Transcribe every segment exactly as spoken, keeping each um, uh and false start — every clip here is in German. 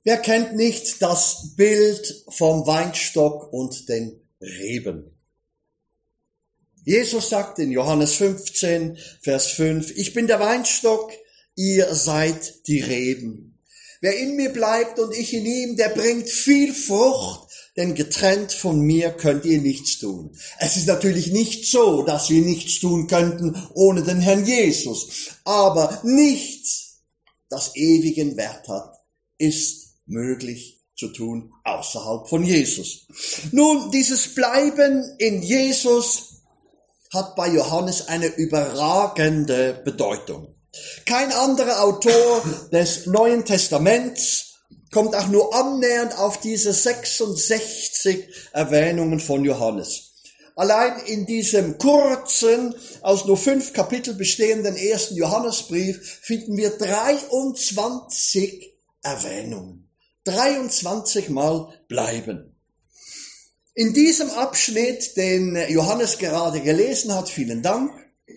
Wer kennt nicht das Bild vom Weinstock und den Reben? Jesus sagt in Johannes fünfzehn, Vers fünf, ich bin der Weinstock, ihr seid die Reben. Wer in mir bleibt und ich in ihm, der bringt viel Frucht, denn getrennt von mir könnt ihr nichts tun. Es ist natürlich nicht so, dass wir nichts tun könnten ohne den Herrn Jesus. Aber nichts, das ewigen Wert hat, ist möglich zu tun außerhalb von Jesus. Nun, dieses Bleiben in Jesus hat bei Johannes eine überragende Bedeutung. Kein anderer Autor des Neuen Testaments kommt auch nur annähernd auf diese sechsundsechzig Erwähnungen von Johannes. Allein in diesem kurzen, aus nur fünf Kapitel bestehenden ersten Johannesbrief finden wir dreiundzwanzig Erwähnungen. dreiundzwanzig Mal bleiben. In diesem Abschnitt, den Johannes gerade gelesen hat, vielen Dank,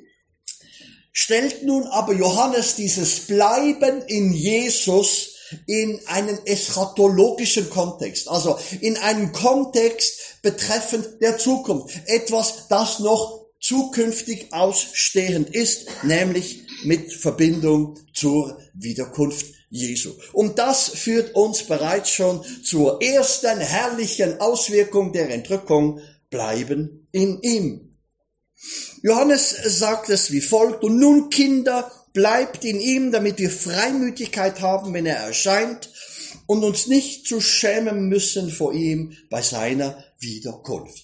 stellt nun aber Johannes dieses Bleiben in Jesus in einen eschatologischen Kontext, also in einen Kontext betreffend der Zukunft. Etwas, das noch zukünftig ausstehend ist, nämlich mit Verbindung zur Wiederkunft Jesu. Und das führt uns bereits schon zur ersten herrlichen Auswirkung der Entrückung, bleiben in ihm. Johannes sagt es wie folgt, und nun Kinder, bleibt in ihm, damit wir Freimütigkeit haben, wenn er erscheint und uns nicht zu schämen müssen vor ihm bei seiner Wiederkunft.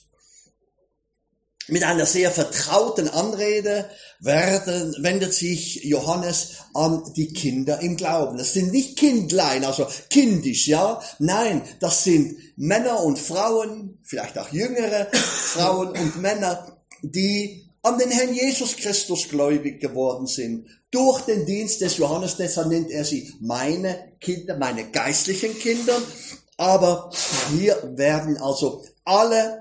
Mit einer sehr vertrauten Anrede werden, wendet sich Johannes an die Kinder im Glauben. Das sind nicht Kindlein, also kindisch, ja. Nein, das sind Männer und Frauen, vielleicht auch jüngere Frauen und Männer, die an den Herrn Jesus Christus gläubig geworden sind. Durch den Dienst des Johannes, deshalb nennt er sie meine Kinder, meine geistlichen Kinder. Aber hier werden also alle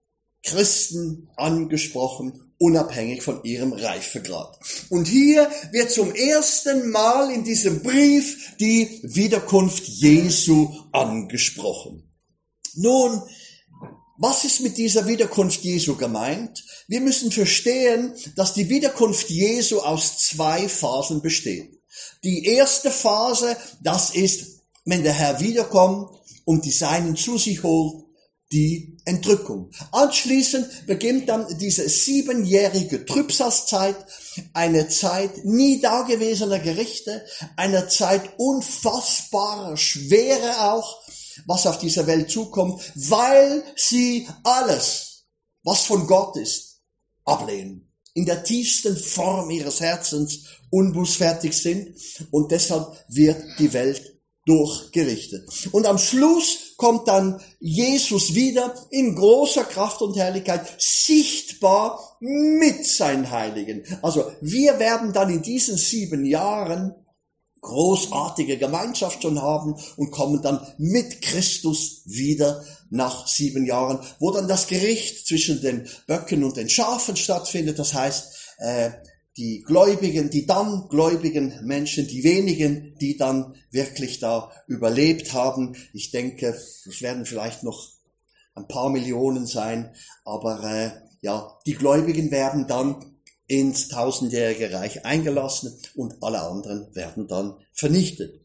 Christen angesprochen, unabhängig von ihrem Reifegrad. Und hier wird zum ersten Mal in diesem Brief die Wiederkunft Jesu angesprochen. Nun, was ist mit dieser Wiederkunft Jesu gemeint? Wir müssen verstehen, dass die Wiederkunft Jesu aus zwei Phasen besteht. Die erste Phase, das ist, wenn der Herr wiederkommt und die Seinen zu sich holt, die Entrückung. Anschließend beginnt dann diese siebenjährige Trübsalzeit, eine Zeit nie dagewesener Gerichte, eine Zeit unfassbarer Schwere auch, was auf dieser Welt zukommt, weil sie alles, was von Gott ist, ablehnen. In der tiefsten Form ihres Herzens unbußfertig sind und deshalb wird die Welt durchgerichtet. Und am Schluss kommt dann Jesus wieder in großer Kraft und Herrlichkeit, sichtbar mit seinen Heiligen. Also wir werden dann in diesen sieben Jahren großartige Gemeinschaft schon haben und kommen dann mit Christus wieder nach sieben Jahren, wo dann das Gericht zwischen den Böcken und den Schafen stattfindet. Das heißt, äh, die Gläubigen, die dann gläubigen Menschen, die wenigen, die dann wirklich da überlebt haben. Ich denke, es werden vielleicht noch ein paar Millionen sein, aber äh, ja, die Gläubigen werden dann ins tausendjährige Reich eingelassen und alle anderen werden dann vernichtet.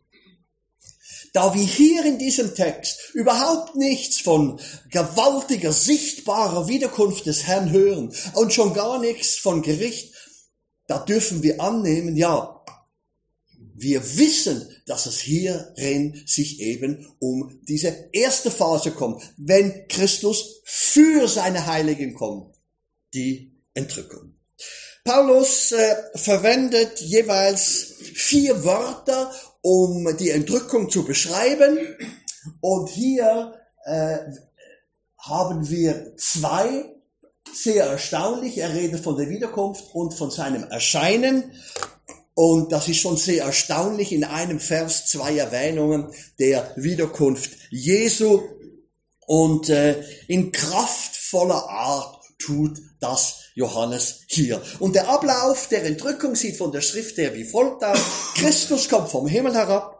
Da wir hier in diesem Text überhaupt nichts von gewaltiger, sichtbarer Wiederkunft des Herrn hören und schon gar nichts von Gericht, da dürfen wir annehmen, ja, wir wissen, dass es hierin sich eben um diese erste Phase kommt, wenn Christus für seine Heiligen kommt, die Entrückung. Paulus äh, verwendet jeweils vier Wörter, um die Entrückung zu beschreiben. Und hier äh, haben wir zwei, sehr erstaunlich. Er redet von der Wiederkunft und von seinem Erscheinen. Und das ist schon sehr erstaunlich. In einem Vers zwei Erwähnungen der Wiederkunft Jesu. Und äh, in kraftvoller Art tut das Johannes hier. Und der Ablauf der Entrückung sieht von der Schrift her wie folgt aus. Christus kommt vom Himmel herab.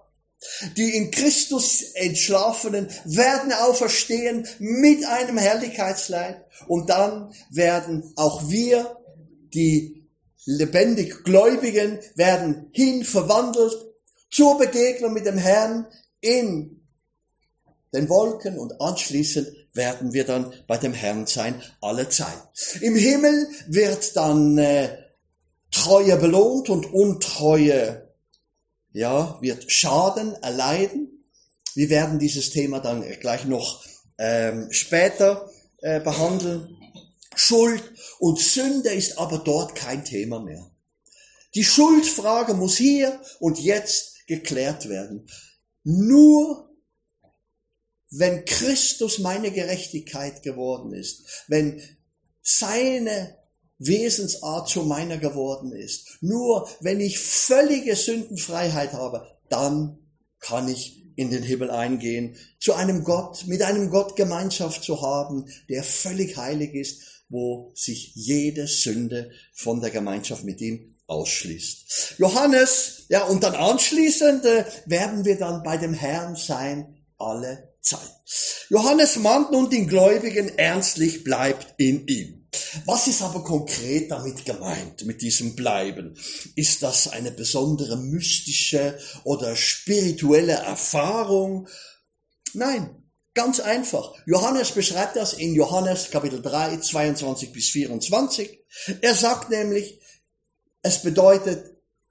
Die in Christus Entschlafenen werden auferstehen mit einem Herrlichkeitsleib. Und dann werden auch wir, die lebendig Gläubigen, werden hin verwandelt zur Begegnung mit dem Herrn in den Wolken und anschließend werden wir dann bei dem Herrn sein, alle Zeit. Im Himmel wird dann äh, Treue belohnt und Untreue, ja, wird Schaden erleiden. Wir werden dieses Thema dann gleich noch ähm, später äh, behandeln. Schuld und Sünde ist aber dort kein Thema mehr. Die Schuldfrage muss hier und jetzt geklärt werden. Nur wenn Christus meine Gerechtigkeit geworden ist, wenn seine Wesensart zu meiner geworden ist, nur wenn ich völlige Sündenfreiheit habe, dann kann ich in den Himmel eingehen, zu einem Gott, mit einem Gott Gemeinschaft zu haben, der völlig heilig ist, wo sich jede Sünde von der Gemeinschaft mit ihm ausschließt. Johannes, ja, und dann anschließend äh, werden wir dann bei dem Herrn sein, alle Zeit. Johannes mahnt nun den Gläubigen ernstlich, bleibt in ihm. Was ist aber konkret damit gemeint, mit diesem Bleiben? Ist das eine besondere mystische oder spirituelle Erfahrung? Nein, ganz einfach. Johannes beschreibt das in Johannes Kapitel drei, zweiundzwanzig bis vierundzwanzig. Er sagt nämlich, es bedeutet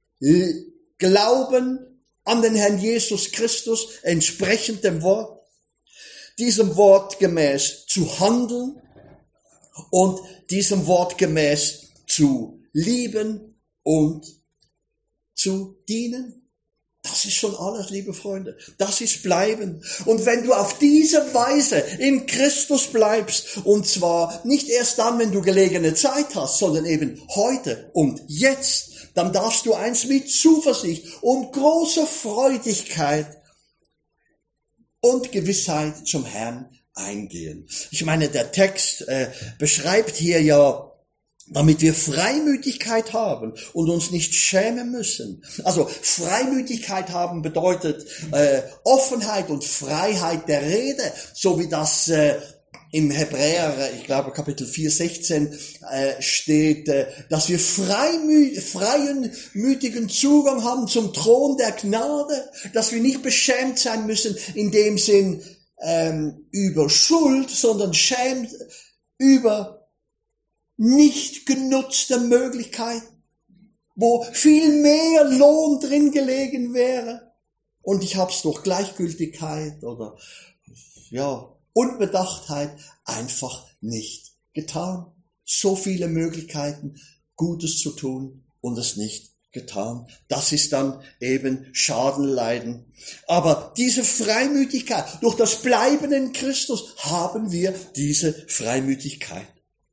Glauben an den Herrn Jesus Christus, entsprechend dem Wort, diesem Wort gemäß zu handeln und diesem Wort gemäß zu lieben und zu dienen. Das ist schon alles, liebe Freunde. Das ist Bleiben. Und wenn du auf diese Weise in Christus bleibst, und zwar nicht erst dann, wenn du gelegene Zeit hast, sondern eben heute und jetzt, dann darfst du eins mit Zuversicht und großer Freudigkeit und Gewissheit zum Herrn eingehen. Ich meine, der Text äh, beschreibt hier ja, damit wir Freimütigkeit haben und uns nicht schämen müssen. Also Freimütigkeit haben bedeutet äh, Offenheit und Freiheit der Rede, so wie das äh, im Hebräer, ich glaube Kapitel vier, sechzehn äh, steht, äh, dass wir freimü- freien, mütigen Zugang haben zum Thron der Gnade, dass wir nicht beschämt sein müssen in dem Sinn ähm, über Schuld, sondern schämt über nicht genutzte Möglichkeiten, wo viel mehr Lohn drin gelegen wäre. Und ich habe es durch Gleichgültigkeit oder ja Unbedachtheit einfach nicht getan. So viele Möglichkeiten, Gutes zu tun und es nicht getan. Das ist dann eben Schadenleiden. Aber diese Freimütigkeit, durch das Bleiben in Christus haben wir diese Freimütigkeit.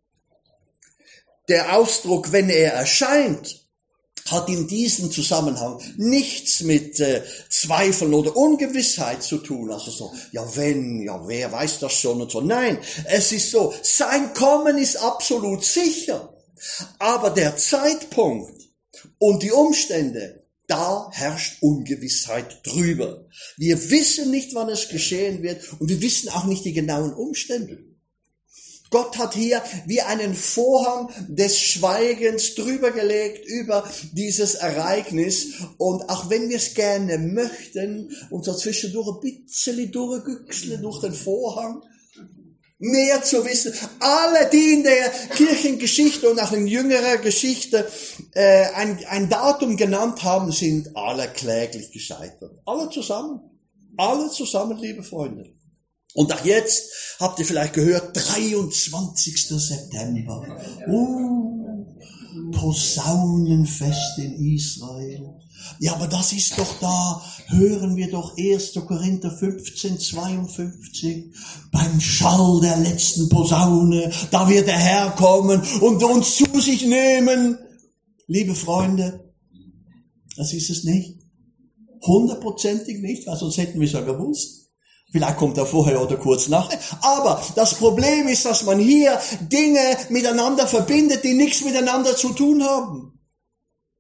Der Ausdruck, wenn er erscheint, hat in diesem Zusammenhang nichts mit äh, Zweifeln oder Ungewissheit zu tun. Also so, ja wenn, ja wer weiß das schon und so. Nein, es ist so, sein Kommen ist absolut sicher. Aber der Zeitpunkt und die Umstände, da herrscht Ungewissheit drüber. Wir wissen nicht, wann es geschehen wird und wir wissen auch nicht die genauen Umstände. Gott hat hier wie einen Vorhang des Schweigens drüber gelegt über dieses Ereignis. Und auch wenn wir es gerne möchten und so zwischendurch ein bisschen durchgüchseln durch den Vorhang, mehr zu wissen. Alle, die in der Kirchengeschichte und auch in jüngerer Geschichte äh, ein, ein Datum genannt haben, sind alle kläglich gescheitert. Alle zusammen. Alle zusammen, liebe Freunde. Und auch jetzt habt ihr vielleicht gehört, dreiundzwanzigster September. Uh, Posaunenfest in Israel. Ja, aber das ist doch da, hören wir doch erster Korinther fünfzehn, zweiundfünfzig. Beim Schall der letzten Posaune, da wird der Herr kommen und uns zu sich nehmen. Liebe Freunde, das ist es nicht. Hundertprozentig nicht, weil sonst hätten wir es ja gewusst. Vielleicht kommt er vorher oder kurz nachher. Aber das Problem ist, dass man hier Dinge miteinander verbindet, die nichts miteinander zu tun haben.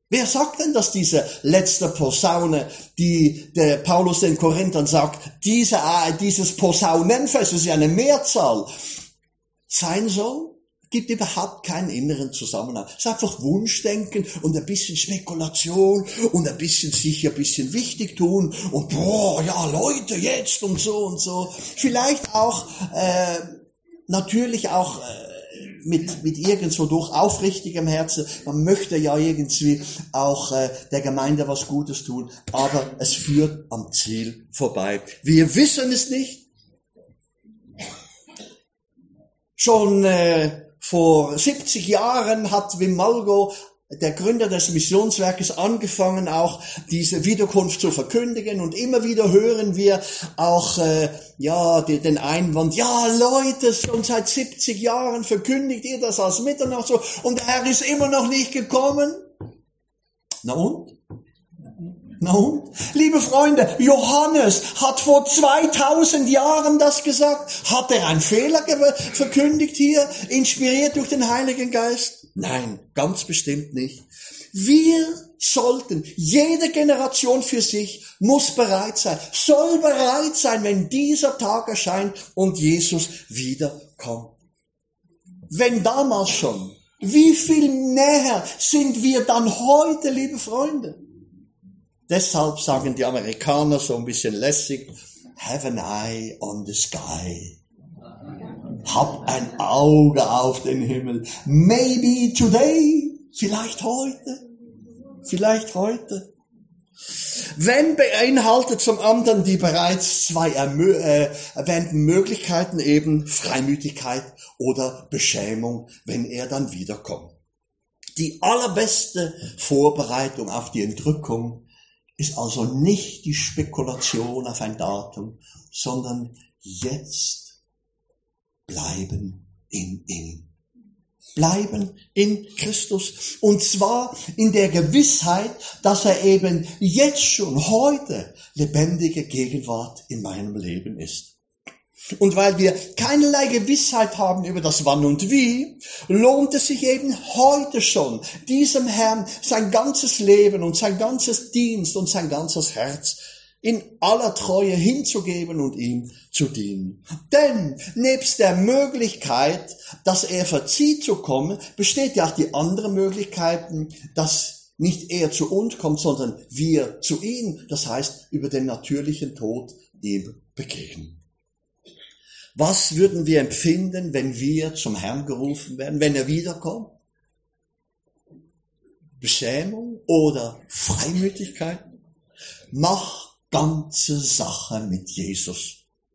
Wer sagt denn, dass diese letzte Posaune, die der Paulus den Korinthern sagt, diese, dieses Posaunenfest, das ist ja eine Mehrzahl, sein soll? Gibt überhaupt keinen inneren Zusammenhang. Es ist einfach Wunschdenken und ein bisschen Spekulation und ein bisschen sich ein bisschen wichtig tun und boah, ja Leute, jetzt und so und so. Vielleicht auch, äh, natürlich auch, äh, mit mit irgend so durch aufrichtigem Herzen. Man möchte ja irgendwie auch äh, der Gemeinde was Gutes tun, aber es führt am Ziel vorbei. Wir wissen es nicht. Schon äh, vor siebzig Jahren hat Wim Malgo, der Gründer des Missionswerkes, angefangen, auch diese Wiederkunft zu verkündigen. Und immer wieder hören wir auch äh, ja die, den Einwand, ja Leute, schon seit siebzig Jahren verkündigt ihr das als Mitternacht so und der Herr ist immer noch nicht gekommen. Na und? Na und? Liebe Freunde, Johannes hat vor zweitausend Jahren das gesagt. Hat er einen Fehler ge- verkündigt hier, inspiriert durch den Heiligen Geist? Nein, ganz bestimmt nicht. Wir sollten, jede Generation für sich muss bereit sein, soll bereit sein, wenn dieser Tag erscheint und Jesus wiederkommt. Wenn damals schon, wie viel näher sind wir dann heute, liebe Freunde? Deshalb sagen die Amerikaner so ein bisschen lässig, have an eye on the sky. Hab ein Auge auf den Himmel. Maybe today. Vielleicht heute. Vielleicht heute. Wenn beinhaltet zum anderen die bereits zwei ermö- äh, erwähnten Möglichkeiten eben Freimütigkeit oder Beschämung, wenn er dann wiederkommt. Die allerbeste Vorbereitung auf die Entrückung ist also nicht die Spekulation auf ein Datum, sondern jetzt bleiben in ihm. Bleiben in Christus. Und zwar in der Gewissheit, dass er eben jetzt schon heute lebendige Gegenwart in meinem Leben ist. Und weil wir keinerlei Gewissheit haben über das Wann und Wie, lohnt es sich eben heute schon, diesem Herrn sein ganzes Leben und sein ganzes Dienst und sein ganzes Herz in aller Treue hinzugeben und ihm zu dienen. Denn nebst der Möglichkeit, dass er verzieht zu kommen, besteht ja auch die andere Möglichkeit, dass nicht er zu uns kommt, sondern wir zu ihm. Das heißt, über den natürlichen Tod ihm begegnen. Was würden wir empfinden, wenn wir zum Herrn gerufen werden, wenn er wiederkommt? Beschämung oder Freimütigkeit? Mach ganze Sache mit Jesus.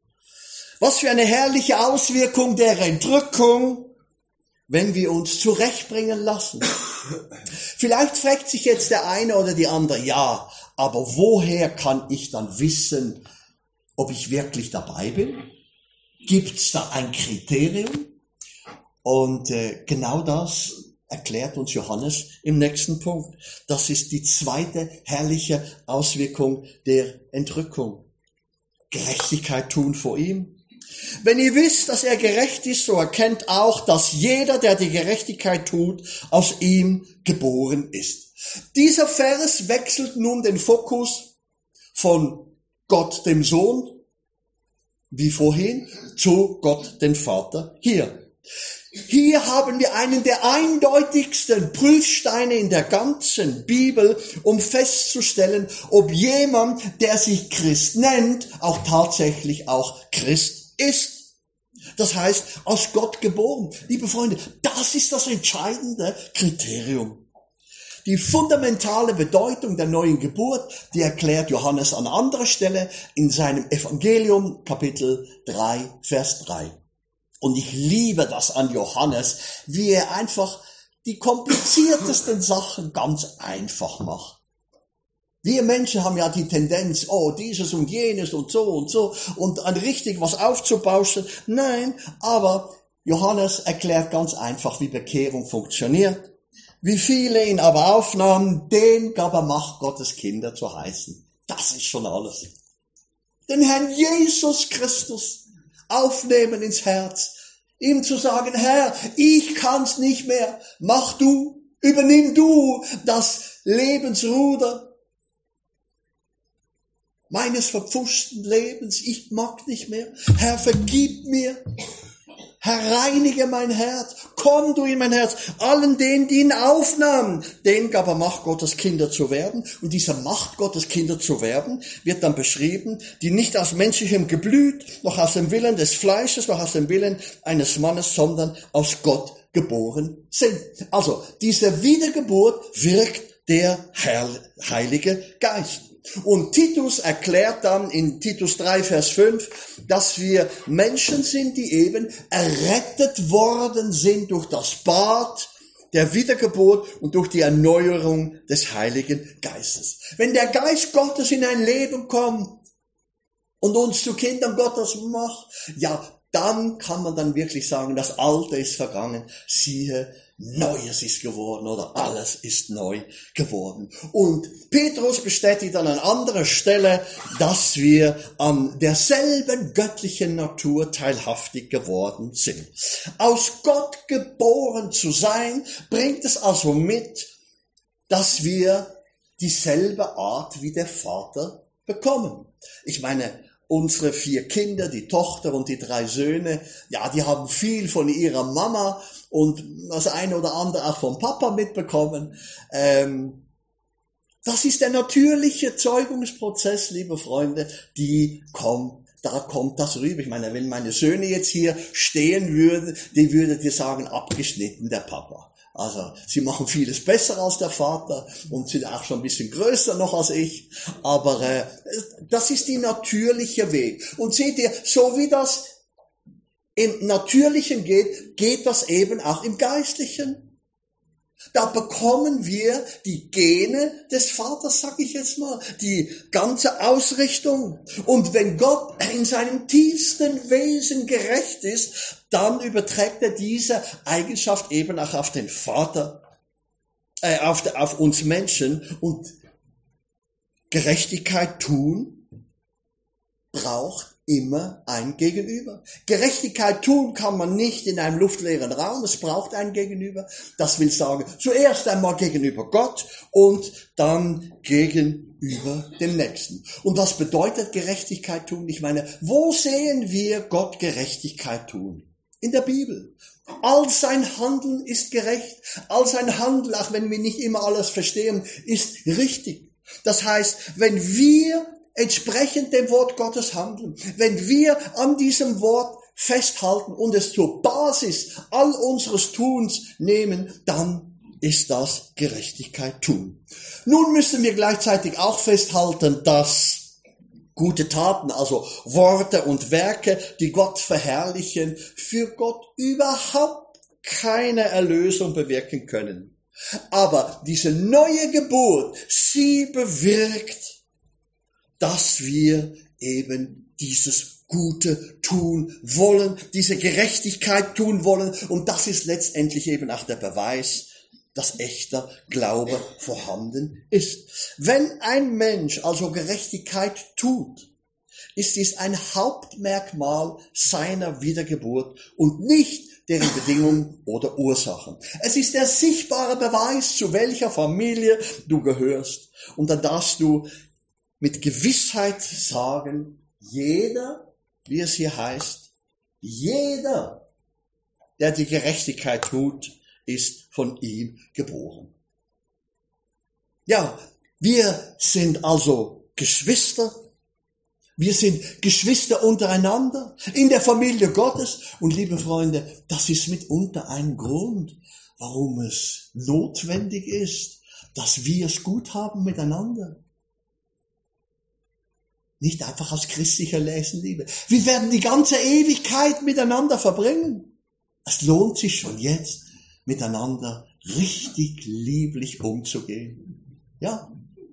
Was für eine herrliche Auswirkung der Entrückung, wenn wir uns zurechtbringen lassen. Vielleicht fragt sich jetzt der eine oder die andere, ja, aber woher kann ich dann wissen, ob ich wirklich dabei bin? Gibt es da ein Kriterium? Und äh, genau das erklärt uns Johannes im nächsten Punkt. Das ist die zweite herrliche Auswirkung der Entrückung. Gerechtigkeit tun vor ihm. Wenn ihr wisst, dass er gerecht ist, so erkennt auch, dass jeder, der die Gerechtigkeit tut, aus ihm geboren ist. Dieser Vers wechselt nun den Fokus von Gott dem Sohn, wie vorhin, zu Gott dem Vater hier. Hier haben wir einen der eindeutigsten Prüfsteine in der ganzen Bibel, um festzustellen, ob jemand, der sich Christ nennt, auch tatsächlich auch Christ ist. Das heißt, aus Gott geboren. Liebe Freunde, das ist das entscheidende Kriterium. Die fundamentale Bedeutung der neuen Geburt, die erklärt Johannes an anderer Stelle in seinem Evangelium, Kapitel drei, Vers drei. Und ich liebe das an Johannes, wie er einfach die kompliziertesten Sachen ganz einfach macht. Wir Menschen haben ja die Tendenz, oh, dieses und jenes und so und so und an richtig was aufzubauschen. Nein, aber Johannes erklärt ganz einfach, wie Bekehrung funktioniert. Wie viele ihn aber aufnahmen, den gab er Macht, Gottes Kinder zu heißen. Das ist schon alles. Den Herrn Jesus Christus aufnehmen ins Herz, ihm zu sagen, Herr, ich kann's nicht mehr, mach du, übernimm du das Lebensruder meines verpfuschten Lebens. Ich mag nicht mehr. Herr, vergib mir. Herr, reinige mein Herz. Komm du in mein Herz. Allen denen, die ihn aufnahmen, denen gab er Macht, Gottes Kinder zu werden. Und diese Macht, Gottes Kinder zu werden, wird dann beschrieben, die nicht aus menschlichem Geblüt, noch aus dem Willen des Fleisches, noch aus dem Willen eines Mannes, sondern aus Gott geboren sind. Also, diese Wiedergeburt wirkt der Heilige Geist. Und Titus erklärt dann in Titus drei, Vers fünf, dass wir Menschen sind, die eben errettet worden sind durch das Bad der Wiedergeburt und durch die Erneuerung des Heiligen Geistes. Wenn der Geist Gottes in ein Leben kommt und uns zu Kindern Gottes macht, ja, dann kann man dann wirklich sagen, das Alte ist vergangen, siehe, Neues ist geworden oder alles ist neu geworden. Und Petrus bestätigt an einer anderen Stelle, dass wir an derselben göttlichen Natur teilhaftig geworden sind. Aus Gott geboren zu sein, bringt es also mit, dass wir dieselbe Art wie der Vater bekommen. Ich meine, unsere vier Kinder, die Tochter und die drei Söhne, ja, die haben viel von ihrer Mama und das eine oder andere auch vom Papa mitbekommen. Ähm, das ist der natürliche Zeugungsprozess, liebe Freunde, die kommt, da kommt das rüber. Ich meine, wenn meine Söhne jetzt hier stehen würden, die würden dir sagen, abgeschnitten, der Papa. Also, sie machen vieles besser als der Vater und sind auch schon ein bisschen größer noch als ich. Aber äh, das ist die natürliche Weg. Und seht ihr, so wie das im Natürlichen geht, geht das eben auch im Geistlichen. Da bekommen wir die Gene des Vaters, sag ich jetzt mal, die ganze Ausrichtung. Und wenn Gott in seinem tiefsten Wesen gerecht ist, dann überträgt er diese Eigenschaft eben auch auf den Vater, äh, auf, de, auf uns Menschen. Und Gerechtigkeit tun braucht immer ein Gegenüber. Gerechtigkeit tun kann man nicht in einem luftleeren Raum, es braucht ein Gegenüber. Das will sagen, zuerst einmal gegenüber Gott und dann gegenüber dem Nächsten. Und was bedeutet Gerechtigkeit tun? Ich meine, wo sehen wir Gott Gerechtigkeit tun? In der Bibel. All sein Handeln ist gerecht. All sein Handeln, auch wenn wir nicht immer alles verstehen, ist richtig. Das heißt, wenn wir entsprechend dem Wort Gottes handeln, wenn wir an diesem Wort festhalten und es zur Basis all unseres Tuns nehmen, dann ist das Gerechtigkeit tun. Nun müssen wir gleichzeitig auch festhalten, dass gute Taten, also Worte und Werke, die Gott verherrlichen, für Gott überhaupt keine Erlösung bewirken können. Aber diese neue Geburt, sie bewirkt, dass wir eben dieses Gute tun wollen, diese Gerechtigkeit tun wollen. Und das ist letztendlich eben auch der Beweis, dass echter Glaube vorhanden ist. Wenn ein Mensch also Gerechtigkeit tut, ist dies ein Hauptmerkmal seiner Wiedergeburt und nicht deren Bedingungen oder Ursachen. Es ist der sichtbare Beweis, zu welcher Familie du gehörst. Und dann darfst du mit Gewissheit sagen, jeder, wie es hier heißt, jeder, der die Gerechtigkeit tut, ist von ihm geboren. Ja, wir sind also Geschwister. Wir sind Geschwister untereinander in der Familie Gottes. Und liebe Freunde, das ist mitunter ein Grund, warum es notwendig ist, dass wir es gut haben miteinander. Nicht einfach aus christlicher Nächstenliebe. Wir werden die ganze Ewigkeit miteinander verbringen. Es lohnt sich schon jetzt, miteinander richtig lieblich umzugehen. Ja.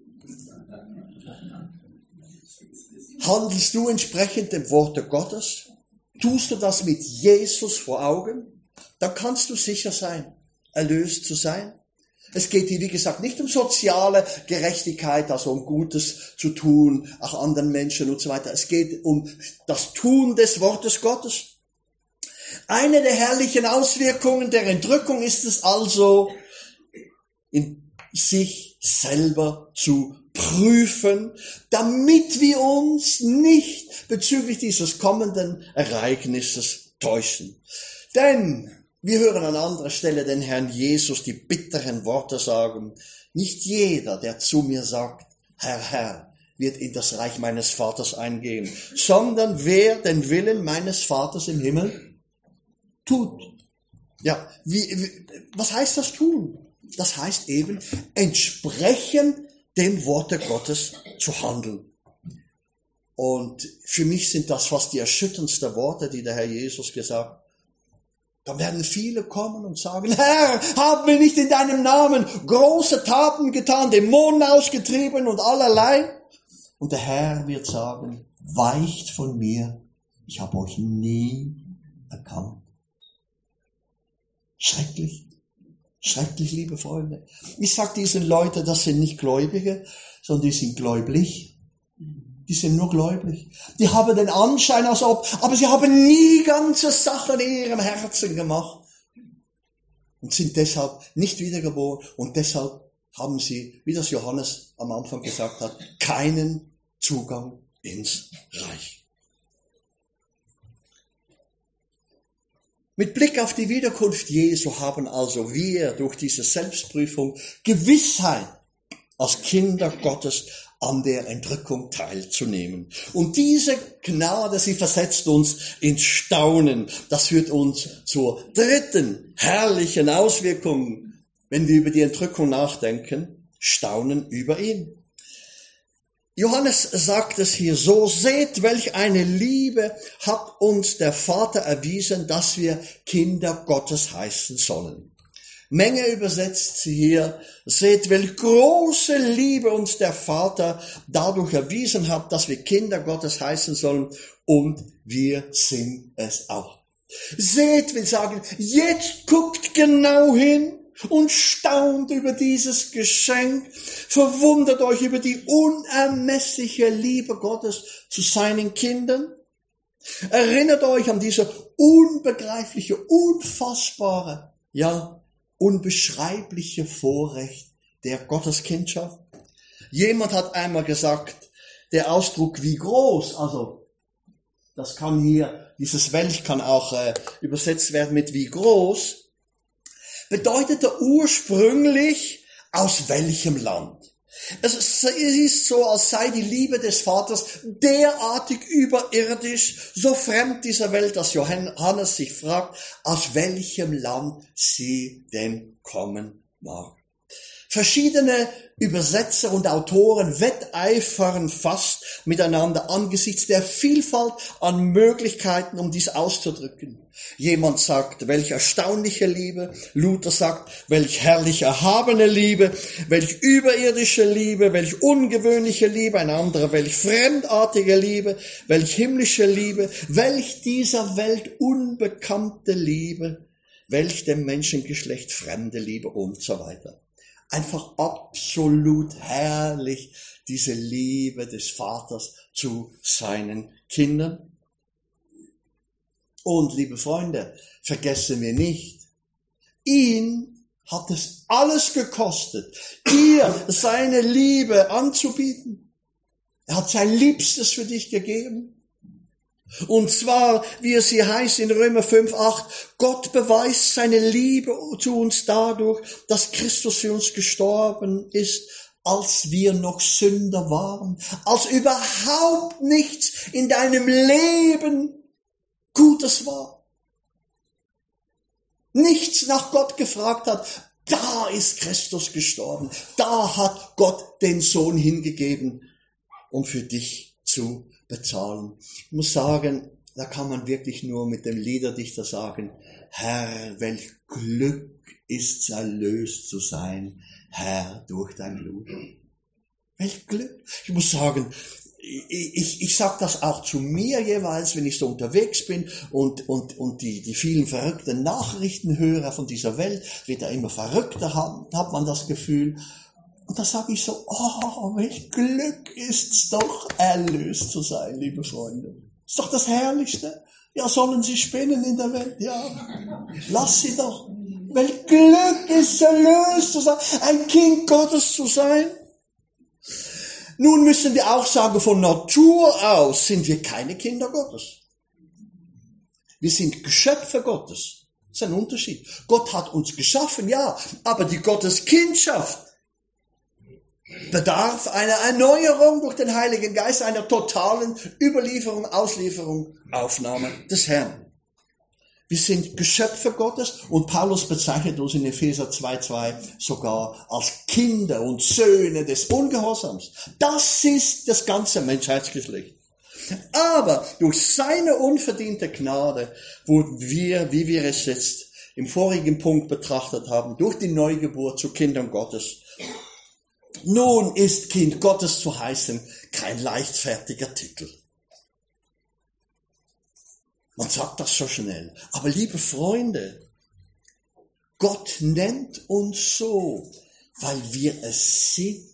Handelst du entsprechend dem Worte Gottes? Tust du das mit Jesus vor Augen? Dann kannst du sicher sein, erlöst zu sein. Es geht hier, wie gesagt, nicht um soziale Gerechtigkeit, also um Gutes zu tun, auch anderen Menschen und so weiter. Es geht um das Tun des Wortes Gottes. Eine der herrlichen Auswirkungen der Entrückung ist es also, in sich selber zu prüfen, damit wir uns nicht bezüglich dieses kommenden Ereignisses täuschen. Denn wir hören an anderer Stelle den Herrn Jesus die bitteren Worte sagen: Nicht jeder, der zu mir sagt, Herr, Herr, wird in das Reich meines Vaters eingehen, sondern wer den Willen meines Vaters im Himmel tut. Ja, wie, wie, was heißt das tun? Das heißt eben, entsprechend dem Worte Gottes zu handeln. Und für mich sind das fast die erschütterndsten Worte, die der Herr Jesus gesagt hat. Dann werden viele kommen und sagen: Herr, haben wir nicht in deinem Namen große Taten getan, Dämonen ausgetrieben und allerlei? Und der Herr wird sagen: Weicht von mir, ich habe euch nie erkannt. Schrecklich, schrecklich, liebe Freunde. Ich sage diesen Leuten, das sind nicht Gläubige, sondern die sind gläublich. Die sind nur gläubig. Die haben den Anschein, als ob, aber sie haben nie ganze Sachen in ihrem Herzen gemacht. Und sind deshalb nicht wiedergeboren. Und deshalb haben sie, wie das Johannes am Anfang gesagt hat, keinen Zugang ins Reich. Mit Blick auf die Wiederkunft Jesu haben also wir durch diese Selbstprüfung Gewissheit, als Kinder Gottes an der Entrückung teilzunehmen. Und diese Gnade, sie versetzt uns ins Staunen. Das führt uns zur dritten herrlichen Auswirkung, wenn wir über die Entrückung nachdenken: Staunen über ihn. Johannes sagt es hier so: Seht, welch eine Liebe hat uns der Vater erwiesen, dass wir Kinder Gottes heißen sollen. Menge übersetzt sie hier: Seht, welch große Liebe uns der Vater dadurch erwiesen hat, dass wir Kinder Gottes heißen sollen, und wir sind es auch. Seht, will sagen, jetzt guckt genau hin und staunt über dieses Geschenk, verwundert euch über die unermessliche Liebe Gottes zu seinen Kindern. Erinnert euch an diese unbegreifliche, unfassbare, ja, unbeschreibliche Vorrecht der Gotteskindschaft. Jemand hat einmal gesagt, der Ausdruck wie groß, also das kann hier, dieses welch kann auch äh, übersetzt werden mit wie groß, bedeutete ursprünglich aus welchem Land. Es ist so, als sei die Liebe des Vaters derartig überirdisch, so fremd dieser Welt, dass Johannes sich fragt, aus welchem Land sie denn kommen mag. Verschiedene Übersetzer und Autoren wetteifern fast miteinander angesichts der Vielfalt an Möglichkeiten, um dies auszudrücken. Jemand sagt, welch erstaunliche Liebe. Luther sagt, welch herrlich erhabene Liebe, welch überirdische Liebe, welch ungewöhnliche Liebe. Ein anderer, welch fremdartige Liebe, welch himmlische Liebe, welch dieser Welt unbekannte Liebe, welch dem Menschengeschlecht fremde Liebe und so weiter. Einfach absolut herrlich, diese Liebe des Vaters zu seinen Kindern. Und, liebe Freunde, vergessen wir nicht, ihn hat es alles gekostet, dir seine Liebe anzubieten. Er hat sein Liebstes für dich gegeben. Und zwar, wie es hier heißt in Römer fünf, acht, Gott beweist seine Liebe zu uns dadurch, dass Christus für uns gestorben ist, als wir noch Sünder waren, als überhaupt nichts in deinem Leben Gutes war. Nichts nach Gott gefragt hat, da ist Christus gestorben, da hat Gott den Sohn hingegeben, um für dich zu bezahlen. Ich muss sagen, da kann man wirklich nur mit dem Liederdichter sagen, Herr, welch Glück ist's, erlöst zu sein, Herr, durch dein Blut. Welch Glück. Ich muss sagen, ich, ich, ich sage das auch zu mir jeweils, wenn ich so unterwegs bin und, und, und die, die vielen verrückten Nachrichten höre von dieser Welt, wird er immer verrückter, hat, hat man das Gefühl. Und da sage ich so, oh, welch Glück ist's doch, erlöst zu sein, liebe Freunde. Ist doch das Herrlichste. Ja, sollen sie spinnen in der Welt? Ja, lass sie doch. Weil Glück ist, erlöst zu sein, ein Kind Gottes zu sein. Nun müssen wir auch sagen, von Natur aus sind wir keine Kinder Gottes. Wir sind Geschöpfe Gottes. Das ist ein Unterschied. Gott hat uns geschaffen, ja, aber die Gotteskindschaft bedarf einer Erneuerung durch den Heiligen Geist, einer totalen Überlieferung, Auslieferung, Aufnahme des Herrn. Wir sind Geschöpfe Gottes und Paulus bezeichnet uns in Epheser zwei zwei sogar als Kinder und Söhne des Ungehorsams. Das ist das ganze Menschheitsgeschlecht. Aber durch seine unverdiente Gnade wurden wir, wie wir es jetzt im vorigen Punkt betrachtet haben, durch die Neugeburt zu Kindern Gottes. Nun ist Kind Gottes zu heißen kein leichtfertiger Titel. Man sagt das so schnell. Aber liebe Freunde, Gott nennt uns so, weil wir es sind.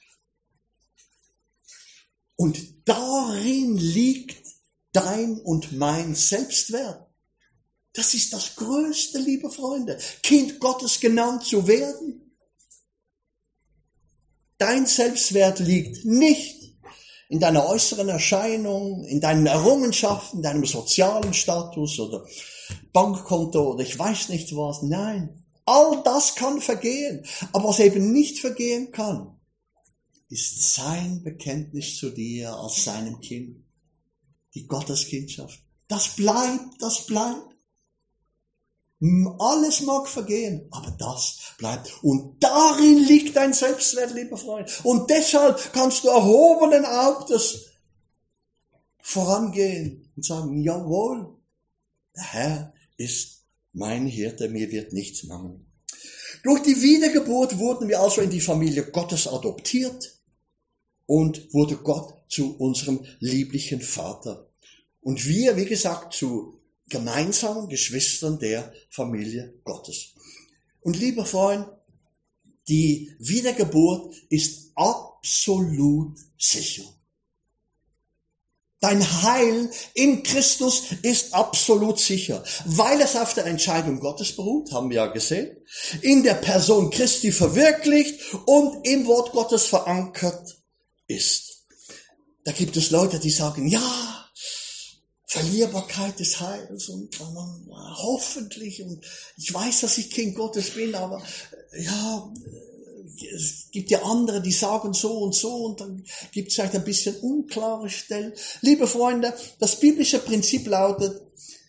Und darin liegt dein und mein Selbstwert. Das ist das Größte, liebe Freunde, Kind Gottes genannt zu werden. Dein Selbstwert liegt nicht in deiner äußeren Erscheinung, in deinen Errungenschaften, deinem sozialen Status oder Bankkonto oder ich weiß nicht was. Nein, all das kann vergehen. Aber was eben nicht vergehen kann, ist sein Bekenntnis zu dir als seinem Kind. Die Gotteskindschaft. Das bleibt, das bleibt. Alles mag vergehen, aber das bleibt. Und darin liegt dein Selbstwert, lieber Freund. Und deshalb kannst du erhobenen Hauptes vorangehen und sagen, jawohl, der Herr ist mein Hirte, mir wird nichts mangeln. Durch die Wiedergeburt wurden wir also in die Familie Gottes adoptiert und wurde Gott zu unserem lieblichen Vater. Und wir, wie gesagt, zu gemeinsamen Geschwistern der Familie Gottes. Und lieber Freund, die Wiedergeburt ist absolut sicher. Dein Heil in Christus ist absolut sicher, weil es auf der Entscheidung Gottes beruht, haben wir ja gesehen, in der Person Christi verwirklicht und im Wort Gottes verankert ist. Da gibt es Leute, die sagen, ja, Verlierbarkeit des Heils und man, hoffentlich, und ich weiß, dass ich Kind Gottes bin, aber ja, es gibt ja andere, die sagen so und so und dann gibt es vielleicht ein bisschen unklare Stellen. Liebe Freunde, das biblische Prinzip lautet,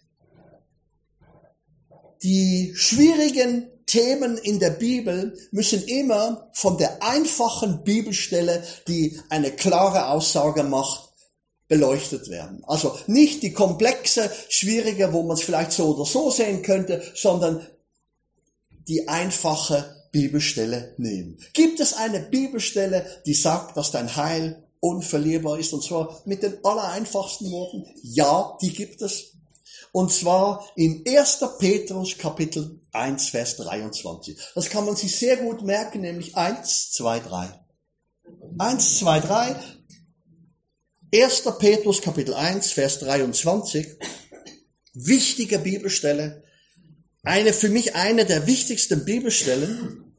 die schwierigen Themen in der Bibel müssen immer von der einfachen Bibelstelle, die eine klare Aussage macht, beleuchtet werden. Also nicht die komplexe, schwierige, wo man es vielleicht so oder so sehen könnte, sondern die einfache Bibelstelle nehmen. Gibt es eine Bibelstelle, die sagt, dass dein Heil unverlierbar ist, und zwar mit den allereinfachsten Worten? Ja, die gibt es. Und zwar in erster Petrus Kapitel eins, Vers dreiundzwanzig. Das kann man sich sehr gut merken, nämlich eins, zwei, drei. eins, zwei, drei. erster Petrus Kapitel eins, Vers dreiundzwanzig, wichtige Bibelstelle, eine für mich eine der wichtigsten Bibelstellen.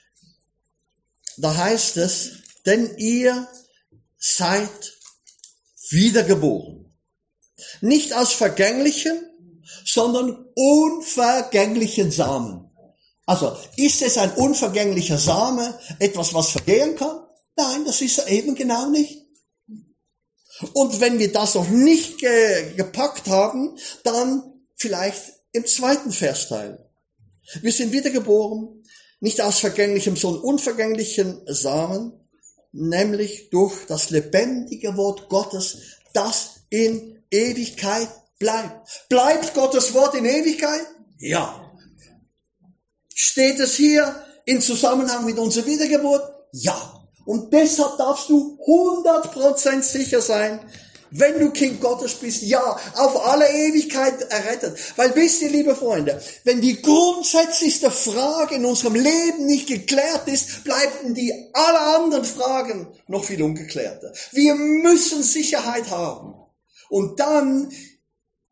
Da heißt es, denn ihr seid wiedergeboren. Nicht aus vergänglichen, sondern unvergänglichen Samen. Also, ist es ein unvergänglicher Same, etwas, was vergehen kann? Nein, das ist er eben genau nicht. Und wenn wir das noch nicht ge- gepackt haben, dann vielleicht im zweiten Versteil. Wir sind wiedergeboren, nicht aus vergänglichem, sondern unvergänglichen Samen, nämlich durch das lebendige Wort Gottes, das in Ewigkeit bleibt. Bleibt Gottes Wort in Ewigkeit? Ja. Steht es hier in Zusammenhang mit unserer Wiedergeburt? Ja. Und deshalb darfst du hundert Prozent sicher sein, wenn du Kind Gottes bist, ja, auf alle Ewigkeit errettet. Weil wisst ihr, liebe Freunde, wenn die grundsätzlichste Frage in unserem Leben nicht geklärt ist, bleiben die alle anderen Fragen noch viel ungeklärter. Wir müssen Sicherheit haben. Und dann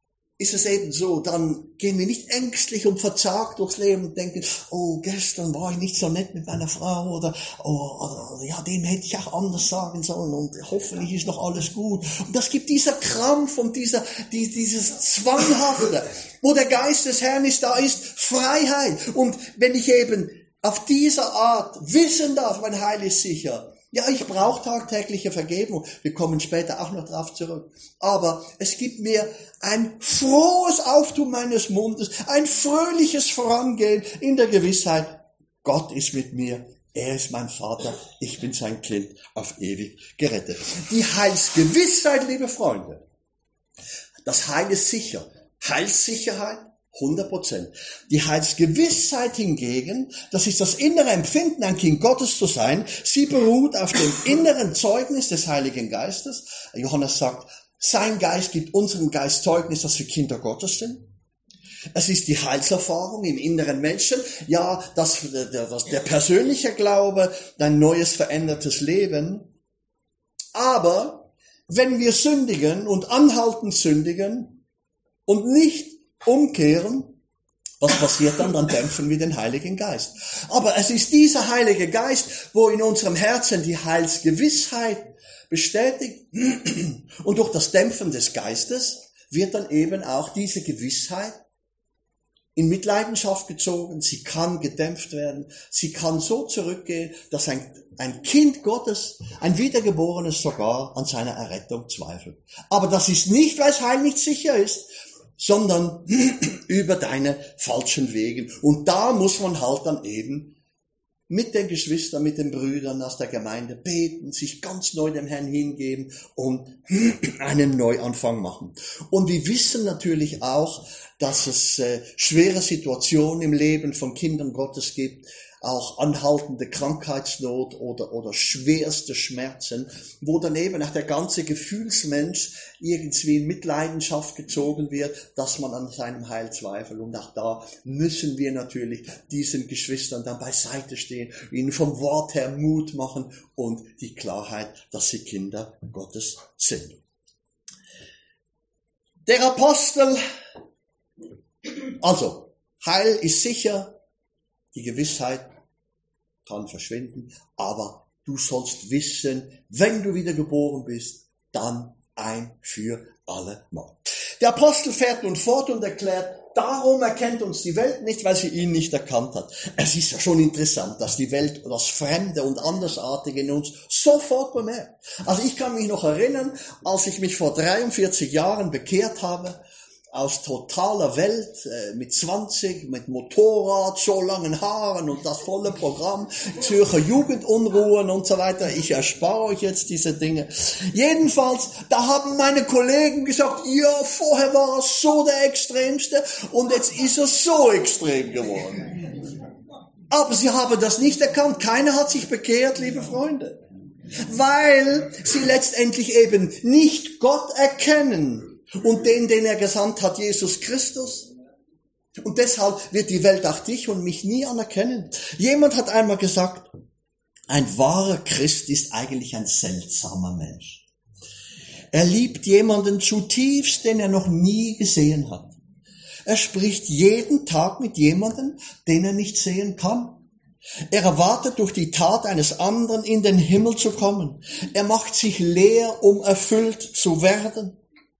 ist es eben so, dann gehen wir nicht ängstlich und verzagt durchs Leben und denken, oh, gestern war ich nicht so nett mit meiner Frau oder, oh, oder ja, dem hätte ich auch anders sagen sollen und hoffentlich ist noch alles gut. Und das gibt dieser Krampf und dieser, die, dieses Zwanghafte, wo der Geist des Herrn ist, da ist Freiheit. Und wenn ich eben auf diese Art wissen darf, mein Heil ist sicher, ja, ich brauche tagtägliche Vergebung. Wir kommen später auch noch drauf zurück. Aber es gibt mir ein frohes Auftun meines Mundes, ein fröhliches Vorangehen in der Gewissheit, Gott ist mit mir, er ist mein Vater, ich bin sein Kind, auf ewig gerettet. Die Heilsgewissheit, liebe Freunde, das Heil ist sicher. Heilssicherheit, hundert Prozent. Die Heilsgewissheit hingegen, das ist das innere Empfinden, ein Kind Gottes zu sein, sie beruht auf dem inneren Zeugnis des Heiligen Geistes. Johannes sagt, sein Geist gibt unserem Geist Zeugnis, dass wir Kinder Gottes sind. Es ist die Heilserfahrung im inneren Menschen, ja, das, der, das, der persönliche Glaube, dein neues, verändertes Leben. Aber wenn wir sündigen und anhaltend sündigen und nicht umkehren, was passiert dann? Dann dämpfen wir den Heiligen Geist. Aber es ist dieser Heilige Geist, wo in unserem Herzen die Heilsgewissheit bestätigt. Und durch das Dämpfen des Geistes wird dann eben auch diese Gewissheit in Mitleidenschaft gezogen. Sie kann gedämpft werden. Sie kann so zurückgehen, dass ein, ein Kind Gottes, ein Wiedergeborenes sogar an seiner Errettung zweifelt. Aber das ist nicht, weil das Heil nicht sicher ist, sondern über deine falschen Wegen. Und da muss man halt dann eben mit den Geschwistern, mit den Brüdern aus der Gemeinde beten, sich ganz neu dem Herrn hingeben und einen Neuanfang machen. Und wir wissen natürlich auch, dass es äh, schwere Situationen im Leben von Kindern Gottes gibt, auch anhaltende Krankheitsnot oder, oder schwerste Schmerzen, wo dann eben auch der ganze Gefühlsmensch irgendwie in Mitleidenschaft gezogen wird, dass man an seinem Heil zweifelt. Und auch da müssen wir natürlich diesen Geschwistern dann beiseite stehen, ihnen vom Wort her Mut machen und die Klarheit, dass sie Kinder Gottes sind. Der Apostel, also, Heil ist sicher, die Gewissheit kann verschwinden, aber du sollst wissen, wenn du wieder geboren bist, dann ein für alle Mal. Der Apostel fährt nun fort und erklärt, darum erkennt uns die Welt nicht, weil sie ihn nicht erkannt hat. Es ist ja schon interessant, dass die Welt das Fremde und Andersartige in uns sofort bemerkt. Also ich kann mich noch erinnern, als ich mich vor dreiundvierzig Jahren bekehrt habe, aus totaler Welt, äh, mit zwanzig, mit Motorrad, so langen Haaren und das volle Programm, Zürcher Jugendunruhen und so weiter. Ich erspare euch jetzt diese Dinge. Jedenfalls, da haben meine Kollegen gesagt, ja, vorher war er so der Extremste und jetzt ist er so extrem geworden. Aber sie haben das nicht erkannt. Keiner hat sich bekehrt, liebe Freunde. Weil sie letztendlich eben nicht Gott erkennen. Und den, den er gesandt hat, Jesus Christus. Und deshalb wird die Welt auch dich und mich nie anerkennen. Jemand hat einmal gesagt, ein wahrer Christ ist eigentlich ein seltsamer Mensch. Er liebt jemanden zutiefst, den er noch nie gesehen hat. Er spricht jeden Tag mit jemandem, den er nicht sehen kann. Er erwartet durch die Tat eines anderen in den Himmel zu kommen. Er macht sich leer, um erfüllt zu werden.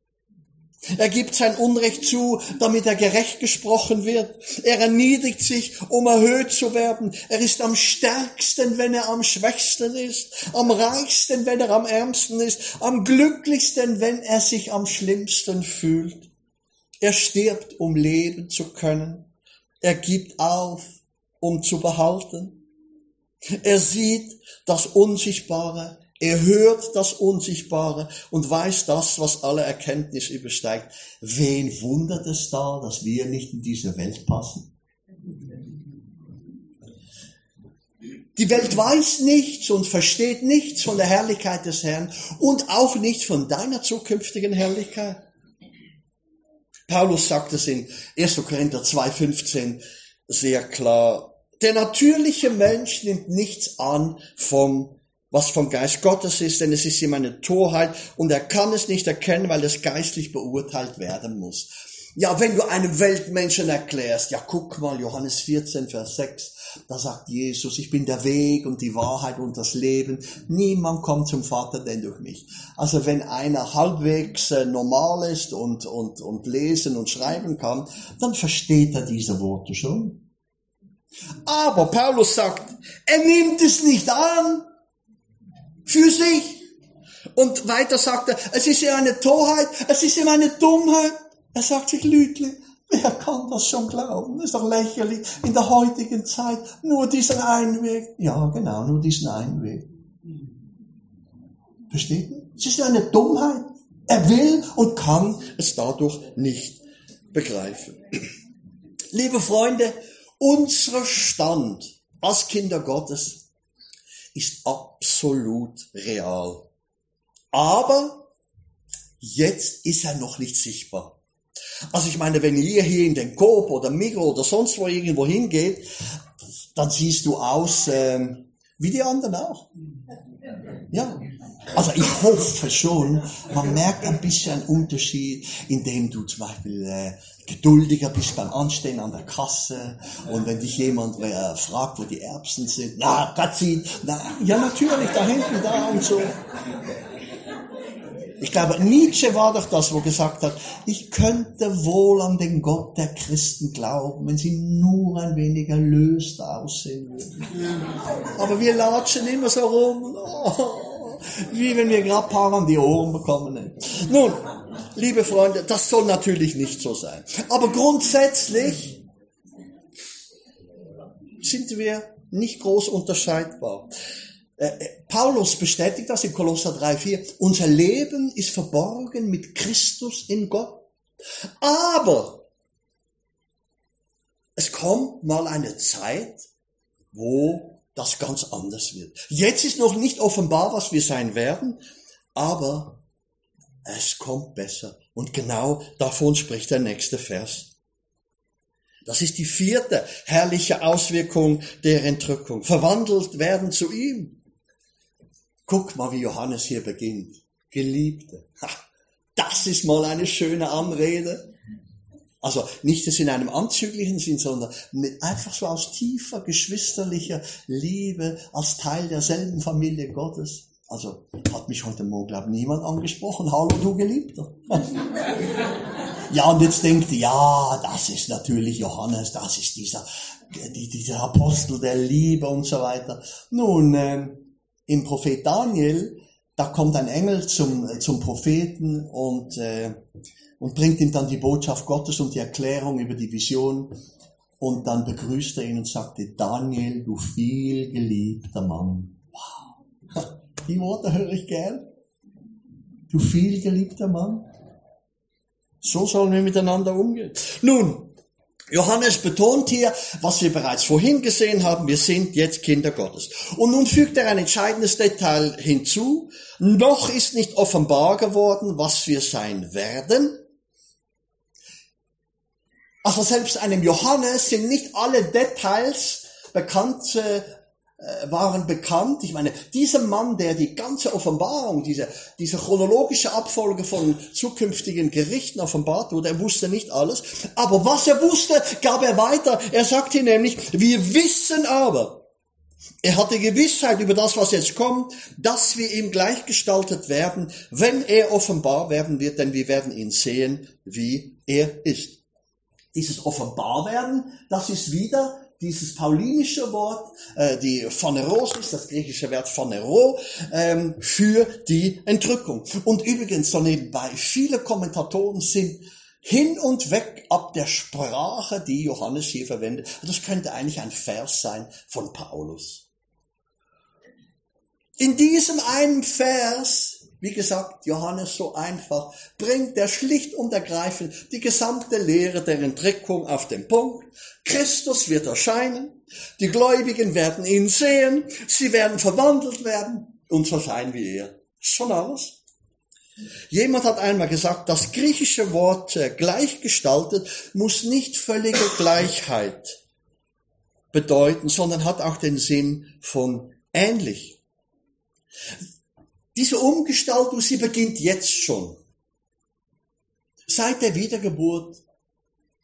Er gibt sein Unrecht zu, damit er gerecht gesprochen wird. Er erniedrigt sich, um erhöht zu werden. Er ist am stärksten, wenn er am schwächsten ist. Am reichsten, wenn er am ärmsten ist. Am glücklichsten, wenn er sich am schlimmsten fühlt. Er stirbt, um leben zu können. Er gibt auf, um zu behalten. Er sieht das Unsichtbare. Er hört das Unsichtbare und weiß das, was alle Erkenntnis übersteigt. Wen wundert es da, dass wir nicht in diese Welt passen? Die Welt weiß nichts und versteht nichts von der Herrlichkeit des Herrn und auch nichts von deiner zukünftigen Herrlichkeit. Paulus sagt es in erster Korinther zwei fünfzehn sehr klar. Der natürliche Mensch nimmt nichts an vom was vom Geist Gottes ist, denn es ist ihm eine Torheit und er kann es nicht erkennen, weil es geistlich beurteilt werden muss. Ja, wenn du einem Weltmenschen erklärst, ja, guck mal, Johannes vierzehn, Vers sechs, da sagt Jesus, ich bin der Weg und die Wahrheit und das Leben. Niemand kommt zum Vater denn durch mich. Also wenn einer halbwegs äh, normal ist und, und, und lesen und schreiben kann, dann versteht er diese Worte schon. Aber Paulus sagt, er nimmt es nicht an für sich. Und weiter sagt er, es ist ja eine Torheit, es ist ja eine Dummheit. Er sagt sich, Lütli, wer kann das schon glauben? Das ist doch lächerlich in der heutigen Zeit. Nur diesen einen Weg. Ja, genau, nur diesen einen Weg. Versteht ihr? Es ist eine Dummheit. Er will und kann es dadurch nicht begreifen. Liebe Freunde, unser Stand als Kinder Gottes ist absolut real. Aber jetzt ist er noch nicht sichtbar. Also ich meine, wenn ihr hier in den Coop oder Migros oder sonst wo irgendwo hingeht, dann siehst du aus ähm, wie die anderen auch. Ja, also ich hoffe schon, man merkt ein bisschen einen Unterschied, indem du zum Beispiel äh, geduldiger bist beim Anstehen an der Kasse und wenn dich jemand äh, fragt, wo die Erbsen sind, na, Katzi, na, ja natürlich, da hinten, da und so. Ich glaube, Nietzsche war doch das, wo gesagt hat, ich könnte wohl an den Gott der Christen glauben, wenn sie nur ein wenig erlöst aussehen würden. Aber wir latschen immer so rum, oh, wie wenn wir gerade Paar an die Ohren bekommen hätten. Nun, liebe Freunde, das soll natürlich nicht so sein. Aber grundsätzlich sind wir nicht groß unterscheidbar. Paulus bestätigt das in Kolosser drei, vier. Unser Leben ist verborgen mit Christus in Gott. Aber es kommt mal eine Zeit, wo das ganz anders wird. Jetzt ist noch nicht offenbar, was wir sein werden, aber es kommt besser. Und genau davon spricht der nächste Vers. Das ist die vierte herrliche Auswirkung der Entrückung. Verwandelt werden zu ihm. Guck mal, wie Johannes hier beginnt. Geliebte. Ha, das ist mal eine schöne Anrede. Also nicht es in einem anzüglichen Sinn, sondern mit, einfach so aus tiefer geschwisterlicher Liebe als Teil derselben Familie Gottes. Also hat mich heute Morgen, glaube ich, niemand angesprochen. Hallo, du Geliebter. Ja, und jetzt denkt ihr, ja, das ist natürlich Johannes, das ist dieser, dieser Apostel der Liebe und so weiter. Nun, ähm, im Prophet Daniel, da kommt ein Engel zum, zum Propheten und, äh, und bringt ihm dann die Botschaft Gottes und die Erklärung über die Vision. Und dann begrüßt er ihn und sagte, Daniel, du viel geliebter Mann. Wow. Die Worte höre ich gern. Du viel geliebter Mann. So sollen wir miteinander umgehen. Nun, Johannes betont hier, was wir bereits vorhin gesehen haben, wir sind jetzt Kinder Gottes. Und nun fügt er ein entscheidendes Detail hinzu. Noch ist nicht offenbar geworden, was wir sein werden. Also selbst einem Johannes sind nicht alle Details bekannt, äh, waren bekannt. Ich meine, dieser Mann, der die ganze Offenbarung, diese, diese chronologische Abfolge von zukünftigen Gerichten offenbart wurde, er wusste nicht alles. Aber was er wusste, gab er weiter. Er sagte nämlich, wir wissen aber, er hatte Gewissheit über das, was jetzt kommt, dass wir ihm gleichgestaltet werden, wenn er offenbar werden wird, denn wir werden ihn sehen, wie er ist. Dieses Offenbarwerden, das ist wieder dieses paulinische Wort, äh, die Phaneros ist, das griechische Wort Phanero, ähm, für die Entrückung. Und übrigens, so nebenbei, viele Kommentatoren sind hin und weg ab der Sprache, die Johannes hier verwendet. Das könnte eigentlich ein Vers sein von Paulus. In diesem einen Vers, wie gesagt, Johannes so einfach, bringt er schlicht und ergreifend die gesamte Lehre der Entrückung auf den Punkt. Christus wird erscheinen, die Gläubigen werden ihn sehen, sie werden verwandelt werden und so sein wie er. Schon alles. Jemand hat einmal gesagt, das griechische Wort gleichgestaltet muss nicht völlige Gleichheit bedeuten, sondern hat auch den Sinn von ähnlich. Diese Umgestaltung, sie beginnt jetzt schon. Seit der Wiedergeburt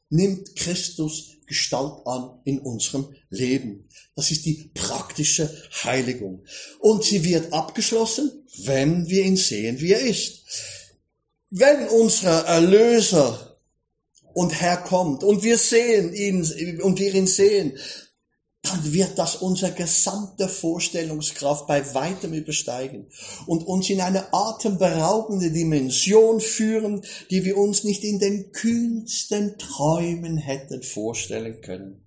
nimmt Christus Gestalt an in unserem Leben. Das ist die praktische Heiligung. Und sie wird abgeschlossen, wenn wir ihn sehen, wie er ist. Wenn unser Erlöser und Herr kommt und wir sehen ihn und wir ihn sehen, dann wird das unsere gesamte Vorstellungskraft bei weitem übersteigen und uns in eine atemberaubende Dimension führen, die wir uns nicht in den kühnsten Träumen hätten vorstellen können.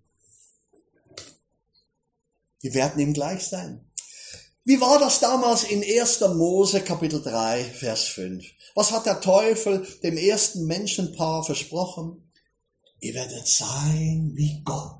Wir werden ihm gleich sein. Wie war das damals in erster Mose Kapitel drei, Vers fünf? Was hat der Teufel dem ersten Menschenpaar versprochen? Ihr werdet sein wie Gott.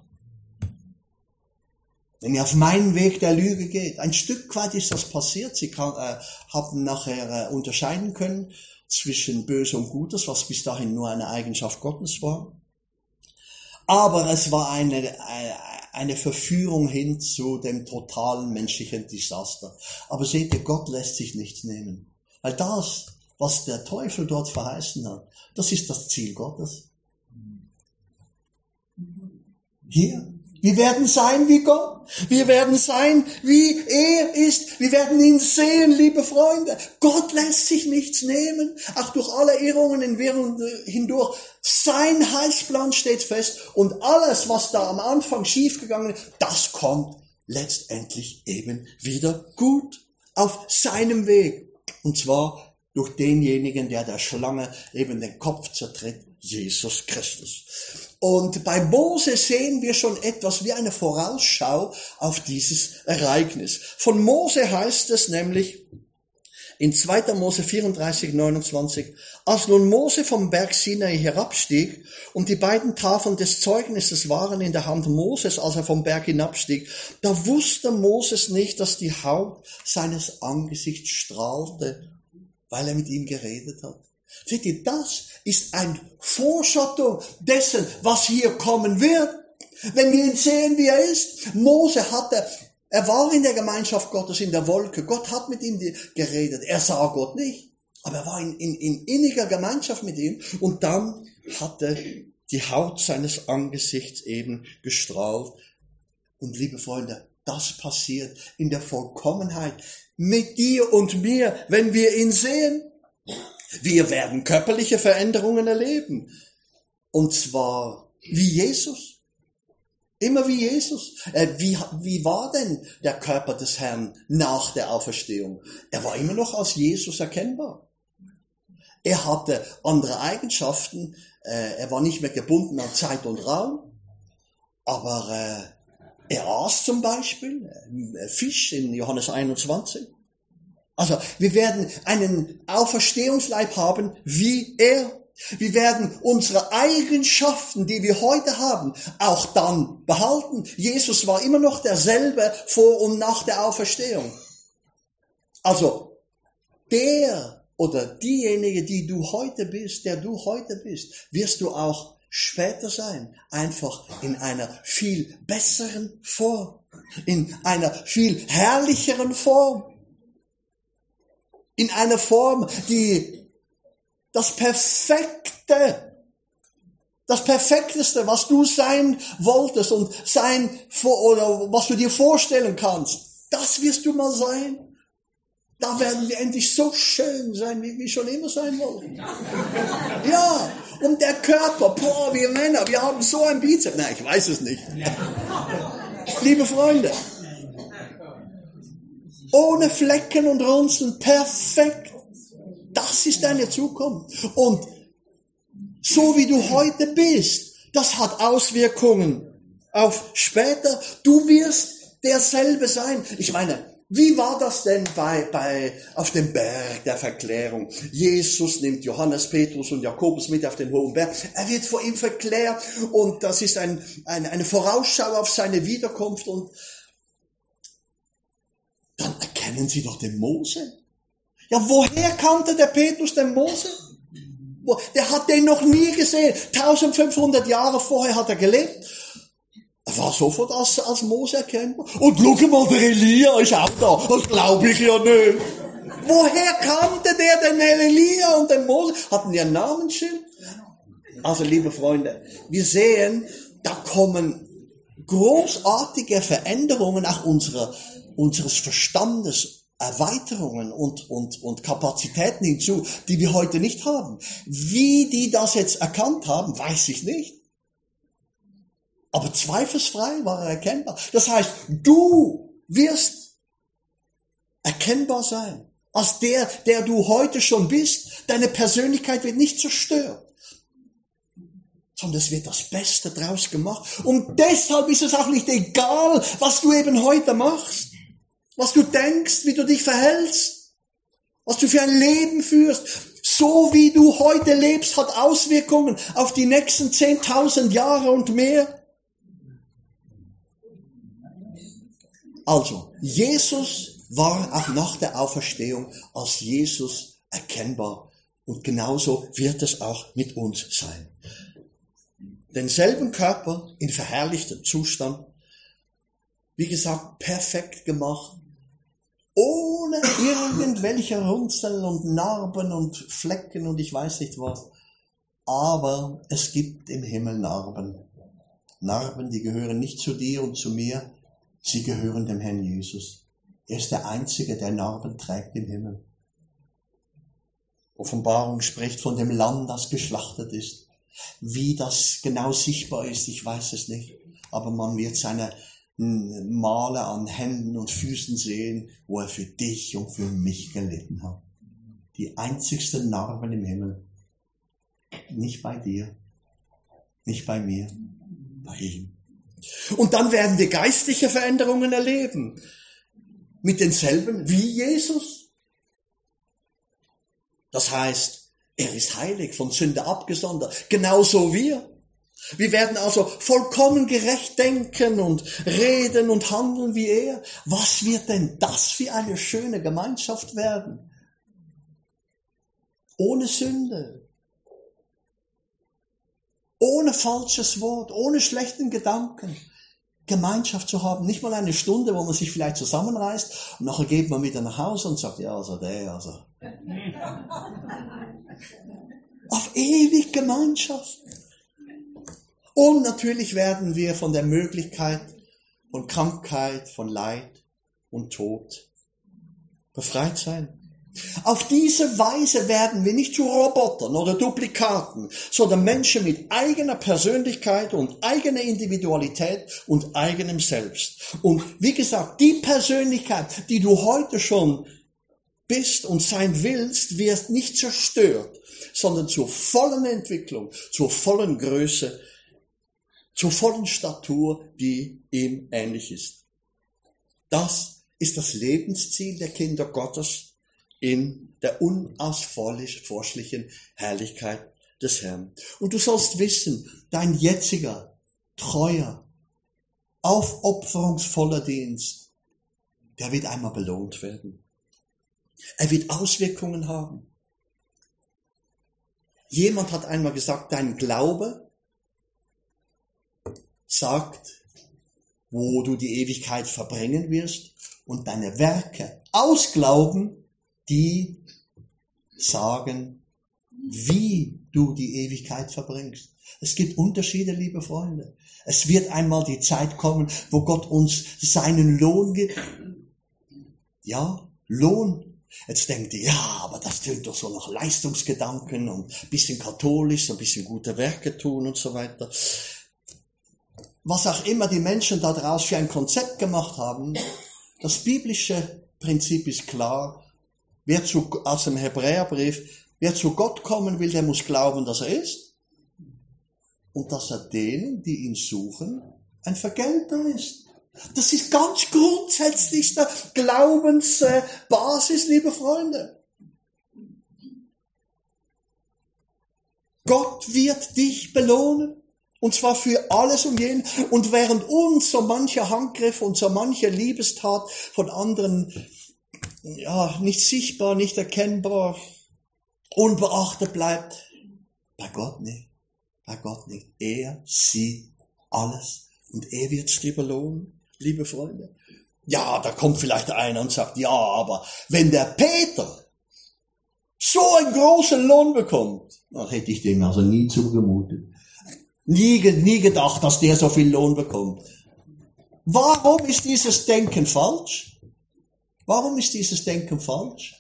Wenn ihr auf meinen Weg der Lüge geht. Ein Stück weit ist das passiert. Sie kann, äh, haben nachher äh, unterscheiden können zwischen Böse und Gutes, was bis dahin nur eine Eigenschaft Gottes war. Aber es war eine, eine, eine Verführung hin zu dem totalen menschlichen Desaster. Aber seht ihr, Gott lässt sich nichts nehmen. Weil das, was der Teufel dort verheißen hat, das ist das Ziel Gottes. Hier. Wir werden sein wie Gott. Wir werden sein, wie er ist. Wir werden ihn sehen, liebe Freunde. Gott lässt sich nichts nehmen. Auch durch alle Irrungen in Wirrungen hindurch. Sein Heilsplan steht fest. Und alles, was da am Anfang schiefgegangen ist, das kommt letztendlich eben wieder gut. Auf seinem Weg. Und zwar durch denjenigen, der der Schlange eben den Kopf zertritt. Jesus Christus. Und bei Mose sehen wir schon etwas wie eine Vorausschau auf dieses Ereignis. Von Mose heißt es nämlich in zweiter Mose vierunddreißig, neunundzwanzig, als nun Mose vom Berg Sinai herabstieg und die beiden Tafeln des Zeugnisses waren in der Hand Moses, als er vom Berg hinabstieg, da wusste Moses nicht, dass die Haut seines Angesichts strahlte, weil er mit ihm geredet hat. Seht ihr, das ist eine Vorschattung dessen, was hier kommen wird. Wenn wir ihn sehen, wie er ist. Mose hatte, er war in der Gemeinschaft Gottes, in der Wolke. Gott hat mit ihm geredet. Er sah Gott nicht. Aber er war in, in, in inniger Gemeinschaft mit ihm. Und dann hatte die Haut seines Angesichts eben gestrahlt. Und liebe Freunde, das passiert in der Vollkommenheit mit dir und mir, wenn wir ihn sehen. Wir werden körperliche Veränderungen erleben. Und zwar wie Jesus. Immer wie Jesus. Äh, wie, wie war denn der Körper des Herrn nach der Auferstehung? Er war immer noch als Jesus erkennbar. Er hatte andere Eigenschaften. Äh, er war nicht mehr gebunden an Zeit und Raum. Aber äh, er aß zum Beispiel äh, Fisch in Johannes einundzwanzig. Also, wir werden einen Auferstehungsleib haben, wie er. Wir werden unsere Eigenschaften, die wir heute haben, auch dann behalten. Jesus war immer noch derselbe vor und nach der Auferstehung. Also, der oder diejenige, die du heute bist, der du heute bist, wirst du auch später sein. Einfach in einer viel besseren Form. In einer viel herrlicheren Form. In einer Form, die das Perfekte, das Perfekteste, was du sein wolltest und sein, oder was du dir vorstellen kannst, das wirst du mal sein. Da werden wir endlich so schön sein, wie wir schon immer sein wollten. Ja, und der Körper, boah, wir Männer, wir haben so ein Bizeps. Nein, ich weiß es nicht. Liebe Freunde. Ohne Flecken und Runzeln, perfekt. Das ist deine Zukunft. Und so wie du heute bist, das hat Auswirkungen auf später. Du wirst derselbe sein. Ich meine, wie war das denn bei, bei, auf dem Berg der Verklärung? Jesus nimmt Johannes, Petrus und Jakobus mit auf den hohen Berg. Er wird vor ihm verklärt und das ist ein, ein, eine Vorausschau auf seine Wiederkunft und dann erkennen sie doch den Mose. Ja, woher kannte der Petrus den Mose? Der hat den noch nie gesehen. eintausendfünfhundert Jahre vorher hat er gelebt. Er war sofort als, als Mose erkennbar. Und schau mal, der Elia ist auch da. Das glaube ich ja nicht. Woher kannte der den Elia und den Mose? Hatten die ein Namensschild? Also, liebe Freunde, wir sehen, da kommen großartige Veränderungen auch unserer, unseres Verstandes, Erweiterungen und, und, und Kapazitäten hinzu, die wir heute nicht haben. Wie die das jetzt erkannt haben, weiß ich nicht. Aber zweifelsfrei war er erkennbar. Das heißt, du wirst erkennbar sein. Als der, der du heute schon bist. Deine Persönlichkeit wird nicht zerstört. Sondern es wird das Beste draus gemacht. Und deshalb ist es auch nicht egal, was du eben heute machst. Was du denkst, wie du dich verhältst. Was du für ein Leben führst. So wie du heute lebst, hat Auswirkungen auf die nächsten zehntausend Jahre und mehr. Also, Jesus war auch nach der Auferstehung als Jesus erkennbar. Und genauso wird es auch mit uns sein. Denselben Körper in verherrlichtem Zustand, wie gesagt, perfekt gemacht, ohne irgendwelche Runzeln und Narben und Flecken und ich weiß nicht was. Aber es gibt im Himmel Narben. Narben, die gehören nicht zu dir und zu mir, sie gehören dem Herrn Jesus. Er ist der Einzige, der Narben trägt im Himmel. Offenbarung spricht von dem Lamm, das geschlachtet ist. Wie das genau sichtbar ist, ich weiß es nicht. Aber man wird seine Male an Händen und Füßen sehen, wo er für dich und für mich gelitten hat. Die einzigsten Narben im Himmel. Nicht bei dir, nicht bei mir, bei ihm. Und dann werden wir geistliche Veränderungen erleben. Mit denselben wie Jesus. Das heißt, er ist heilig, von Sünde abgesondert. Genauso wir. Wir werden also vollkommen gerecht denken und reden und handeln wie er. Was wird denn das für eine schöne Gemeinschaft werden? Ohne Sünde. Ohne falsches Wort, ohne schlechten Gedanken. Gemeinschaft zu haben, nicht mal eine Stunde, wo man sich vielleicht zusammenreißt und nachher geht man wieder nach Hause und sagt, ja, also der, also. Auf ewig Gemeinschaft. Und natürlich werden wir von der Möglichkeit von Krankheit, von Leid und Tod befreit sein. Auf diese Weise werden wir nicht zu Robotern oder Duplikaten, sondern Menschen mit eigener Persönlichkeit und eigener Individualität und eigenem Selbst. Und wie gesagt, die Persönlichkeit, die du heute schon bist und sein willst, wird nicht zerstört, sondern zur vollen Entwicklung, zur vollen Größe, zur vollen Statur, die ihm ähnlich ist. Das ist das Lebensziel der Kinder Gottes in der unausforschlichen Herrlichkeit des Herrn. Und du sollst wissen, dein jetziger, treuer, aufopferungsvoller Dienst, der wird einmal belohnt werden. Er wird Auswirkungen haben. Jemand hat einmal gesagt, dein Glaube sagt, wo du die Ewigkeit verbringen wirst, und deine Werke aus Glauben, die sagen, wie du die Ewigkeit verbringst. Es gibt Unterschiede, liebe Freunde. Es wird einmal die Zeit kommen, wo Gott uns seinen Lohn gibt. Ja, Lohn. Jetzt denkt ihr, ja, aber das klingt doch so nach Leistungsgedanken und ein bisschen katholisch, ein bisschen gute Werke tun und so weiter. Was auch immer die Menschen daraus für ein Konzept gemacht haben, das biblische Prinzip ist klar. Wer zu, aus dem Hebräerbrief, wer zu Gott kommen will, der muss glauben, dass er ist. Und dass er denen, die ihn suchen, ein Vergelter ist. Das ist ganz grundsätzlichste Glaubensbasis, liebe Freunde. Gott wird dich belohnen. Und zwar für alles und jeden. Und während uns so mancher Handgriff und so manche Liebestat von anderen, ja, nicht sichtbar, nicht erkennbar, unbeachtet bleibt, bei Gott nicht. Bei Gott nicht. Er sieht alles. Und er wird's dir belohnen, liebe Freunde. Ja, da kommt vielleicht einer und sagt, ja, aber wenn der Peter so einen großen Lohn bekommt. Das hätte ich dem also nie zugemutet. Nie, nie gedacht, dass der so viel Lohn bekommt. Warum ist dieses Denken falsch? Warum ist dieses Denken falsch?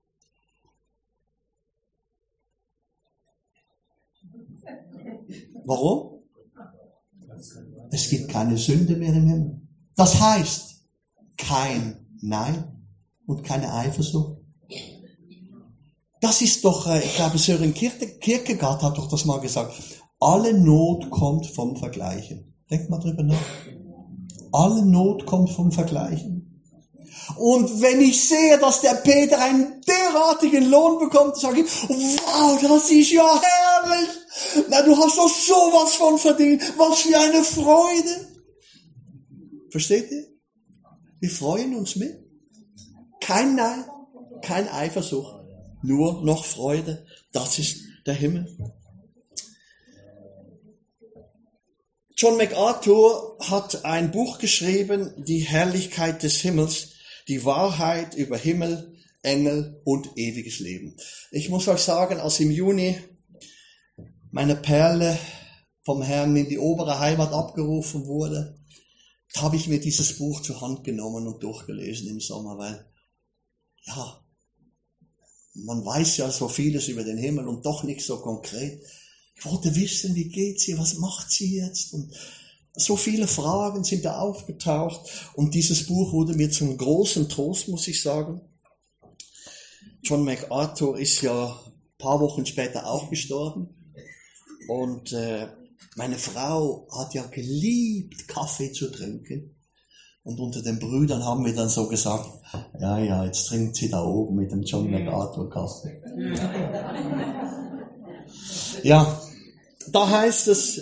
Warum? Es gibt keine Sünde mehr im Himmel. Das heißt, kein Nein und keine Eifersucht. Das ist doch, ich glaube, Sören Kierkegaard hat doch das mal gesagt. Alle Not kommt vom Vergleichen. Denkt mal drüber nach. Alle Not kommt vom Vergleichen. Und wenn ich sehe, dass der Peter einen derartigen Lohn bekommt, sage ich, wow, das ist ja herrlich. Na, du hast doch sowas von verdient. Was für eine Freude. Versteht ihr? Wir freuen uns mit. Kein Nein, kein Eifersucht. Nur noch Freude. Das ist der Himmel. John MacArthur hat ein Buch geschrieben, Die Herrlichkeit des Himmels, die Wahrheit über Himmel, Engel und ewiges Leben. Ich muss euch sagen, als im Juni meine Perle vom Herrn in die obere Heimat abgerufen wurde, habe ich mir dieses Buch zur Hand genommen und durchgelesen im Sommer, weil, ja, man weiß ja so vieles über den Himmel und doch nicht so konkret. Ich wollte wissen, wie geht's hier, was macht sie jetzt? Und so viele Fragen sind da aufgetaucht und dieses Buch wurde mir zum großen Trost, muss ich sagen. John MacArthur ist ja ein paar Wochen später auch gestorben und äh, meine Frau hat ja geliebt, Kaffee zu trinken. Und unter den Brüdern haben wir dann so gesagt, ja, ja, jetzt trinkt sie da oben mit dem John MacArthur Kaffee. Ja, da heißt es,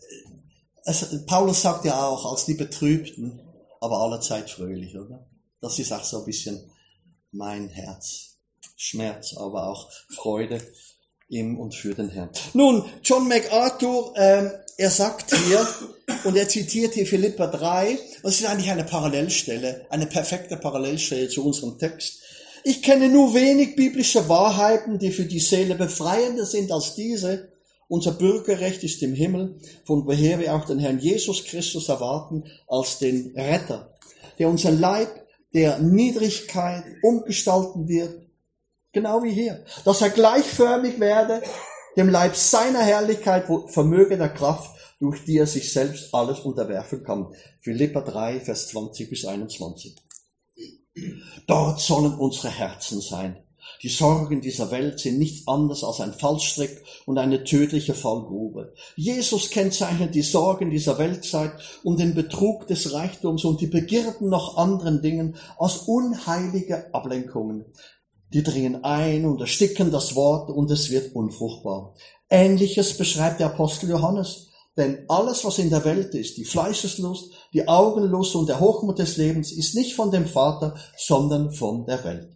es, Paulus sagt ja auch, als die Betrübten, aber allerzeit fröhlich, oder? Das ist auch so ein bisschen mein Herz. Schmerz, aber auch Freude im und für den Herrn. Nun, John MacArthur, ähm, er sagt hier, und er zitiert hier Philipper drei, das ist eigentlich eine Parallelstelle, eine perfekte Parallelstelle zu unserem Text. Ich kenne nur wenig biblische Wahrheiten, die für die Seele befreiender sind als diese. Unser Bürgerrecht ist im Himmel, von woher wir auch den Herrn Jesus Christus erwarten als den Retter, der unser Leib der Niedrigkeit umgestalten wird, genau wie hier, dass er gleichförmig werde, dem Leib seiner Herrlichkeit, wo vermöge der Kraft, durch die er sich selbst alles unterwerfen kann. Philipper drei, Vers zwanzig bis einundzwanzig. Dort sollen unsere Herzen sein. Die Sorgen dieser Welt sind nichts anderes als ein Fallstrick und eine tödliche Fallgrube. Jesus kennzeichnet die Sorgen dieser Weltzeit und den Betrug des Reichtums und die Begierden nach anderen Dingen als unheilige Ablenkungen. Die dringen ein und ersticken das Wort und es wird unfruchtbar. Ähnliches beschreibt der Apostel Johannes. Denn alles, was in der Welt ist, die Fleischeslust, die Augenlust und der Hochmut des Lebens, ist nicht von dem Vater, sondern von der Welt.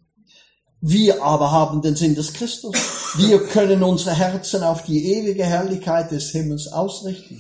Wir aber haben den Sinn des Christus. Wir können unsere Herzen auf die ewige Herrlichkeit des Himmels ausrichten.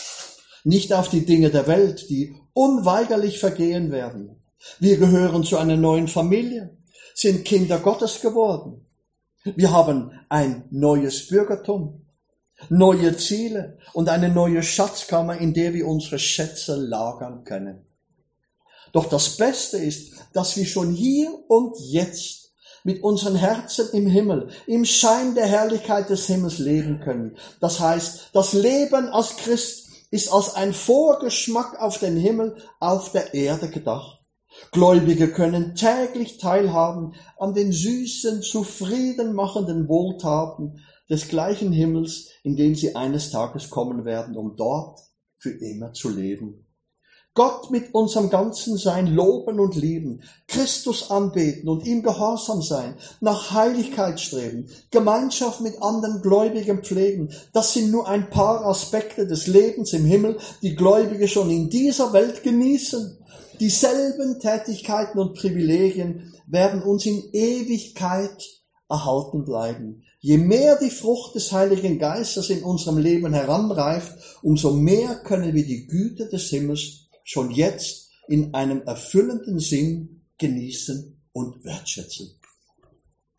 Nicht auf die Dinge der Welt, die unweigerlich vergehen werden. Wir gehören zu einer neuen Familie, sind Kinder Gottes geworden. Wir haben ein neues Bürgertum, neue Ziele und eine neue Schatzkammer, in der wir unsere Schätze lagern können. Doch das Beste ist, dass wir schon hier und jetzt mit unseren Herzen im Himmel, im Schein der Herrlichkeit des Himmels leben können. Das heißt, das Leben als Christ ist als ein Vorgeschmack auf den Himmel auf der Erde gedacht. Gläubige können täglich teilhaben an den süßen, zufrieden machenden Wohltaten des gleichen Himmels, in den sie eines Tages kommen werden, um dort für immer zu leben. Gott mit unserem ganzen Sein loben und lieben, Christus anbeten und ihm gehorsam sein, nach Heiligkeit streben, Gemeinschaft mit anderen Gläubigen pflegen, das sind nur ein paar Aspekte des Lebens im Himmel, die Gläubige schon in dieser Welt genießen. Dieselben Tätigkeiten und Privilegien werden uns in Ewigkeit erhalten bleiben. Je mehr die Frucht des Heiligen Geistes in unserem Leben heranreift, umso mehr können wir die Güte des Himmels schon jetzt in einem erfüllenden Sinn genießen und wertschätzen.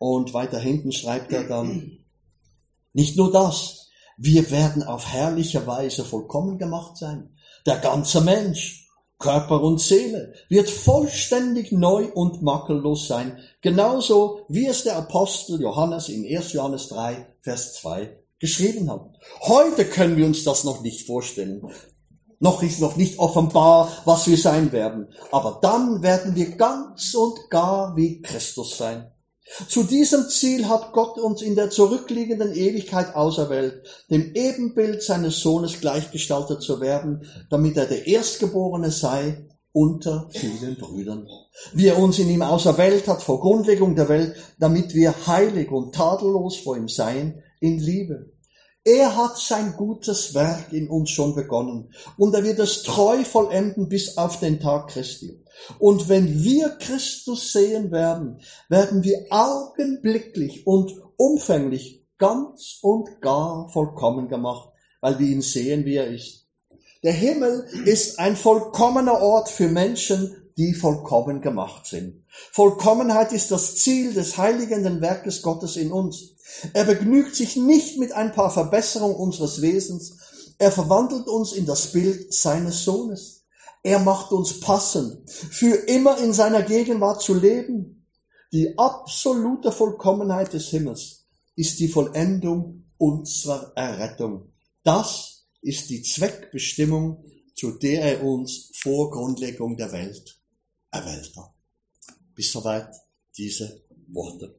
Und weiter hinten schreibt er dann, nicht nur das, wir werden auf herrliche Weise vollkommen gemacht sein. Der ganze Mensch, Körper und Seele, wird vollständig neu und makellos sein. Genauso wie es der Apostel Johannes in erster Johannes drei, Vers zwei geschrieben hat. Heute können wir uns das noch nicht vorstellen. Noch ist noch nicht offenbar, was wir sein werden. Aber dann werden wir ganz und gar wie Christus sein. Zu diesem Ziel hat Gott uns in der zurückliegenden Ewigkeit auserwählt, dem Ebenbild seines Sohnes gleichgestaltet zu werden, damit er der Erstgeborene sei unter vielen Brüdern. Wie er uns in ihm auserwählt hat vor Grundlegung der Welt, damit wir heilig und tadellos vor ihm seien in Liebe. Er hat sein gutes Werk in uns schon begonnen und er wird es treu vollenden bis auf den Tag Christi. Und wenn wir Christus sehen werden, werden wir augenblicklich und umfänglich ganz und gar vollkommen gemacht, weil wir ihn sehen, wie er ist. Der Himmel ist ein vollkommener Ort für Menschen, die vollkommen gemacht sind. Vollkommenheit ist das Ziel des heiligenden Werkes Gottes in uns. Er begnügt sich nicht mit ein paar Verbesserungen unseres Wesens. Er verwandelt uns in das Bild seines Sohnes. Er macht uns passend, für immer in seiner Gegenwart zu leben. Die absolute Vollkommenheit des Himmels ist die Vollendung unserer Errettung. Das ist die Zweckbestimmung, zu der er uns vor Grundlegung der Welt erwählt hat. Bis soweit diese Worte.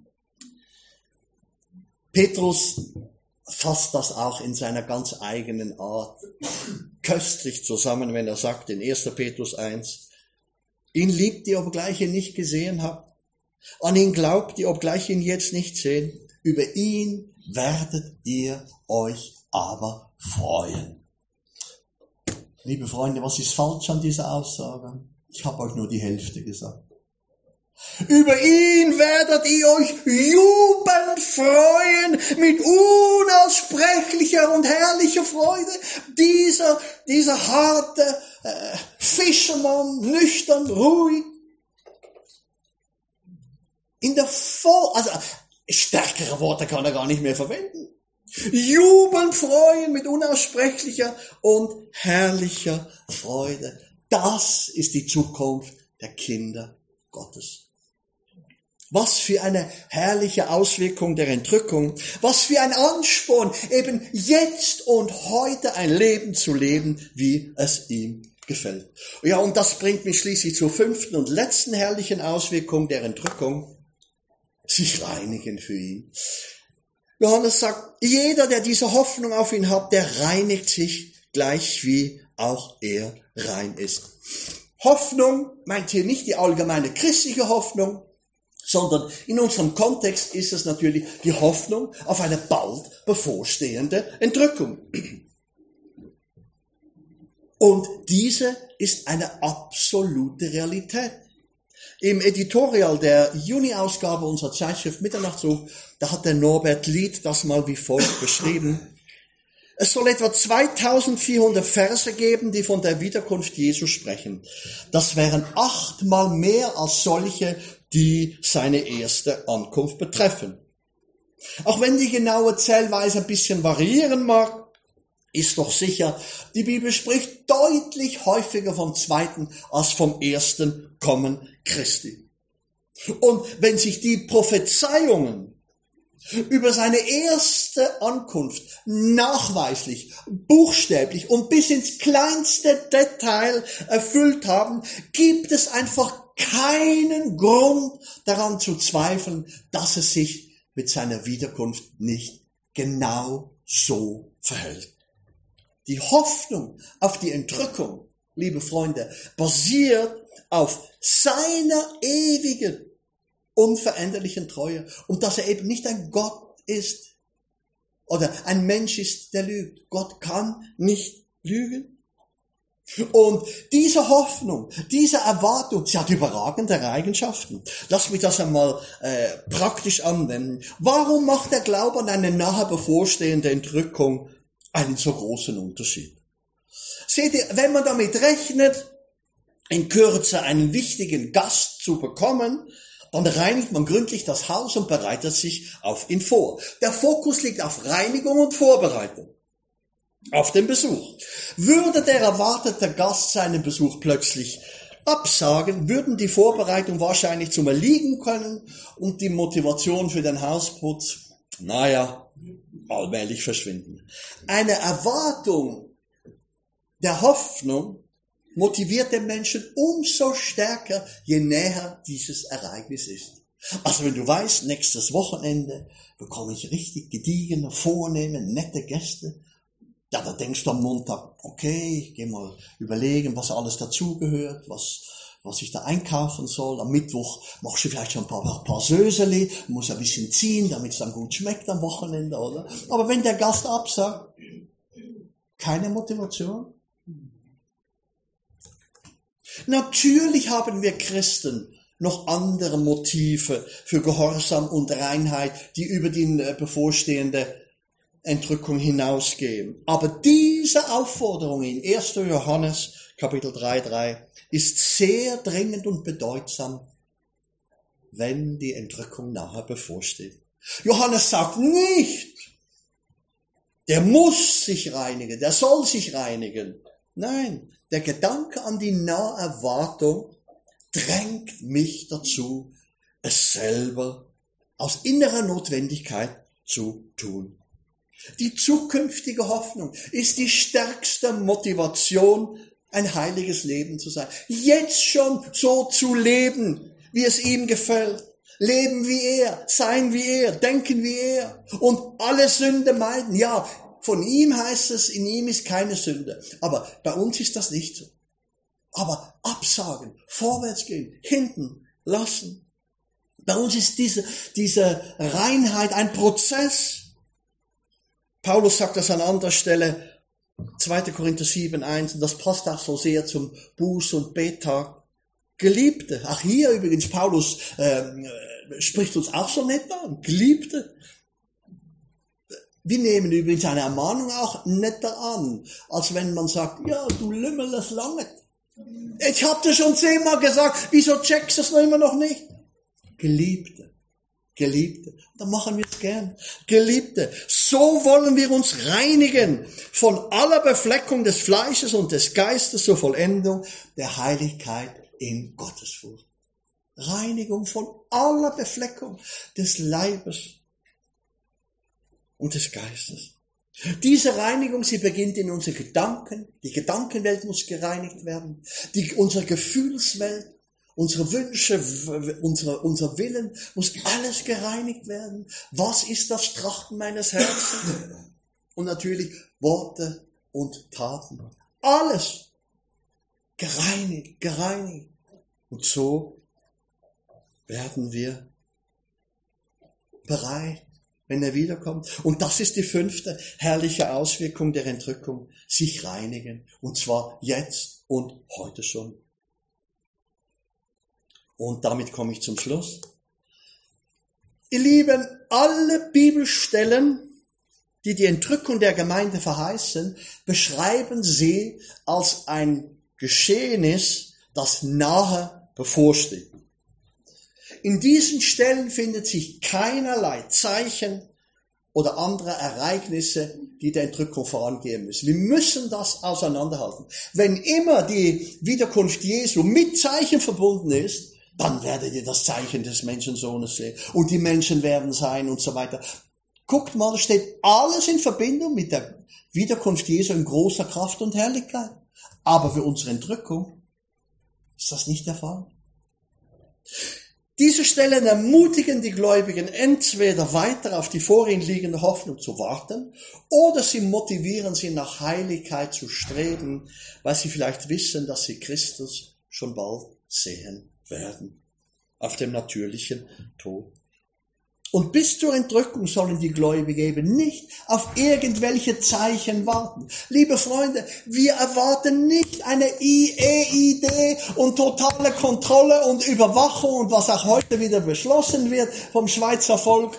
Petrus fasst das auch in seiner ganz eigenen Art köstlich zusammen, wenn er sagt in erster Petrus eins, ihn liebt ihr, obgleich ihr nicht gesehen habt, an ihn glaubt ihr, obgleich ihn jetzt nicht sehen, über ihn werdet ihr euch aber freuen. Liebe Freunde, was ist falsch an dieser Aussage? Ich habe euch nur die Hälfte gesagt. Über ihn werdet ihr euch jubelnd freuen mit unaussprechlicher und herrlicher Freude. Dieser, dieser harte äh, Fischermann, nüchtern, ruhig. In der Voll, also stärkere Worte kann er gar nicht mehr verwenden. Jubelnd freuen mit unaussprechlicher und herrlicher Freude. Das ist die Zukunft der Kinder Gottes. Was für eine herrliche Auswirkung der Entrückung. Was für ein Ansporn, eben jetzt und heute ein Leben zu leben, wie es ihm gefällt. Ja, und das bringt mich schließlich zur fünften und letzten herrlichen Auswirkung der Entrückung. Sich reinigen für ihn. Johannes sagt, jeder, der diese Hoffnung auf ihn hat, der reinigt sich gleich wie auch er rein ist. Hoffnung meint hier nicht die allgemeine christliche Hoffnung, sondern in unserem Kontext ist es natürlich die Hoffnung auf eine bald bevorstehende Entrückung. Und diese ist eine absolute Realität. Im Editorial der Juni-Ausgabe unserer Zeitschrift Mitternachtsruf, da hat der Norbert Lied das mal wie folgt beschrieben. Es soll etwa zweitausendvierhundert Verse geben, die von der Wiederkunft Jesu sprechen. Das wären achtmal mehr als solche, die seine erste Ankunft betreffen. Auch wenn die genaue Zählweise ein bisschen variieren mag, ist doch sicher, die Bibel spricht deutlich häufiger vom zweiten als vom ersten Kommen Christi. Und wenn sich die Prophezeiungen über seine erste Ankunft nachweislich, buchstäblich und bis ins kleinste Detail erfüllt haben, gibt es einfach keinen Grund daran zu zweifeln, dass es sich mit seiner Wiederkunft nicht genau so verhält. Die Hoffnung auf die Entrückung, liebe Freunde, basiert auf seiner ewigen, unveränderlichen Treue und dass er eben nicht ein Gott ist oder ein Mensch ist, der lügt. Gott kann nicht lügen. Und diese Hoffnung, diese Erwartung, sie hat überragende Eigenschaften. Lass mich das einmal äh, praktisch anwenden. Warum macht der Glaube an eine nahe bevorstehende Entrückung einen so großen Unterschied? Seht ihr, wenn man damit rechnet, in Kürze einen wichtigen Gast zu bekommen, Dann reinigt man gründlich das Haus und bereitet sich auf ihn vor. Der Fokus liegt auf Reinigung und Vorbereitung. Auf den Besuch. Würde der erwartete Gast seinen Besuch plötzlich absagen, würden die Vorbereitungen wahrscheinlich zum Erliegen können und die Motivation für den Hausputz, naja, allmählich verschwinden. Eine Erwartung der Hoffnung motiviert den Menschen umso stärker, je näher dieses Ereignis ist. Also wenn du weißt, nächstes Wochenende bekomme ich richtig gediegene, vornehme, nette Gäste, ja, da denkst du am Montag, okay, ich gehe mal überlegen, was alles dazugehört, was, was ich da einkaufen soll. Am Mittwoch machst du vielleicht schon ein paar, ein paar Söseli, muss ein bisschen ziehen, damit es dann gut schmeckt am Wochenende, oder? Aber wenn der Gast absagt, keine Motivation. Natürlich haben wir Christen noch andere Motive für Gehorsam und Reinheit, die über die bevorstehende Entrückung hinausgehen. Aber diese Aufforderung in erster Johannes Kapitel drei, drei ist sehr dringend und bedeutsam, wenn die Entrückung nahe bevorsteht. Johannes sagt nicht, der muss sich reinigen, der soll sich reinigen. Nein, der Gedanke an die Naherwartung drängt mich dazu, es selber aus innerer Notwendigkeit zu tun. Die zukünftige Hoffnung ist die stärkste Motivation, ein heiliges Leben zu sein. Jetzt schon so zu leben, wie es ihm gefällt. Leben wie er, sein wie er, denken wie er und alle Sünde meiden. Ja, von ihm heißt es, in ihm ist keine Sünde. Aber bei uns ist das nicht so. Aber absagen, vorwärts gehen, hinten lassen. Bei uns ist diese, diese Reinheit ein Prozess. Paulus sagt das an anderer Stelle, zweiter Korinther sieben, eins, und das passt auch so sehr zum Buß- und Bettag. Geliebte, ach hier übrigens, Paulus äh, spricht uns auch so nett an, Geliebte. Wir nehmen übrigens eine Ermahnung auch netter an, als wenn man sagt, ja, du Lümmel, das lange. Ich hab dir schon zehnmal gesagt, wieso checkst du es noch immer noch nicht? Geliebte. Geliebte, da machen wir es gern. Geliebte, so wollen wir uns reinigen von aller Befleckung des Fleisches und des Geistes zur Vollendung der Heiligkeit in Gottesfurcht. Reinigung von aller Befleckung des Leibes und des Geistes. Diese Reinigung, sie beginnt in unseren Gedanken. Die Gedankenwelt muss gereinigt werden. Die, unsere Gefühlswelt. Unsere Wünsche, unsere, unser Willen, muss alles gereinigt werden. Was ist das Trachten meines Herzens? Und natürlich Worte und Taten. Alles gereinigt, gereinigt. Und so werden wir bereit, wenn er wiederkommt. Und das ist die fünfte herrliche Auswirkung der Entrückung. Sich reinigen. Und zwar jetzt und heute schon. Und damit komme ich zum Schluss. Ihr Lieben, alle Bibelstellen, die die Entrückung der Gemeinde verheißen, beschreiben sie als ein Geschehnis, das nahe bevorsteht. In diesen Stellen findet sich keinerlei Zeichen oder andere Ereignisse, die der Entrückung vorangehen müssen. Wir müssen das auseinanderhalten. Wenn immer die Wiederkunft Jesu mit Zeichen verbunden ist, dann werdet ihr das Zeichen des Menschensohnes sehen. Und die Menschen werden sein und so weiter. Guckt mal, da steht alles in Verbindung mit der Wiederkunft Jesu in großer Kraft und Herrlichkeit. Aber für unsere Entrückung ist das nicht der Fall. Diese Stellen ermutigen die Gläubigen, entweder weiter auf die vor ihnen liegende Hoffnung zu warten, oder sie motivieren sie nach Heiligkeit zu streben, weil sie vielleicht wissen, dass sie Christus schon bald sehen werden, auf dem natürlichen Tod. Und bis zur Entrückung sollen die Gläubigen eben nicht auf irgendwelche Zeichen warten. Liebe Freunde, wir erwarten nicht eine I E I D und totale Kontrolle und Überwachung und was auch heute wieder beschlossen wird vom Schweizer Volk.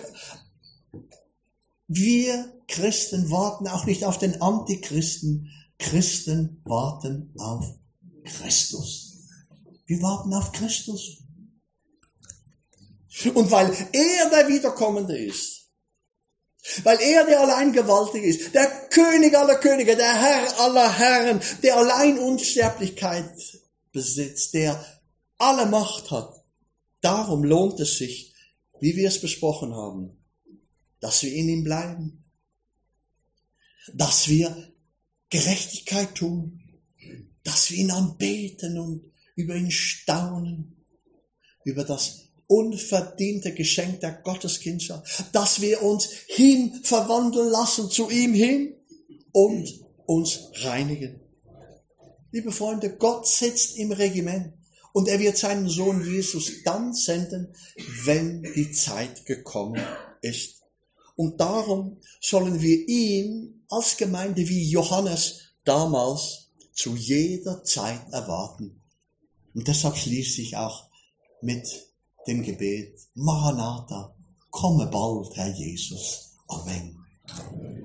Wir Christen warten auch nicht auf den Antichristen. Christen warten auf Christus. Wir warten auf Christus. Und weil er der Wiederkommende ist, weil er der allein Gewaltige ist, der König aller Könige, der Herr aller Herren, der allein Unsterblichkeit besitzt, der alle Macht hat. Darum lohnt es sich, wie wir es besprochen haben, dass wir in ihm bleiben, dass wir Gerechtigkeit tun, dass wir ihn anbeten und über ihn staunen, über das unverdiente Geschenk der Gotteskindschaft, dass wir uns hin verwandeln lassen zu ihm hin und uns reinigen. Liebe Freunde, Gott sitzt im Regiment und er wird seinen Sohn Jesus dann senden, wenn die Zeit gekommen ist. Und darum sollen wir ihn als Gemeinde wie Johannes damals zu jeder Zeit erwarten. Und deshalb schließe ich auch mit dem Gebet, Maranatha, komme bald, Herr Jesus. Amen.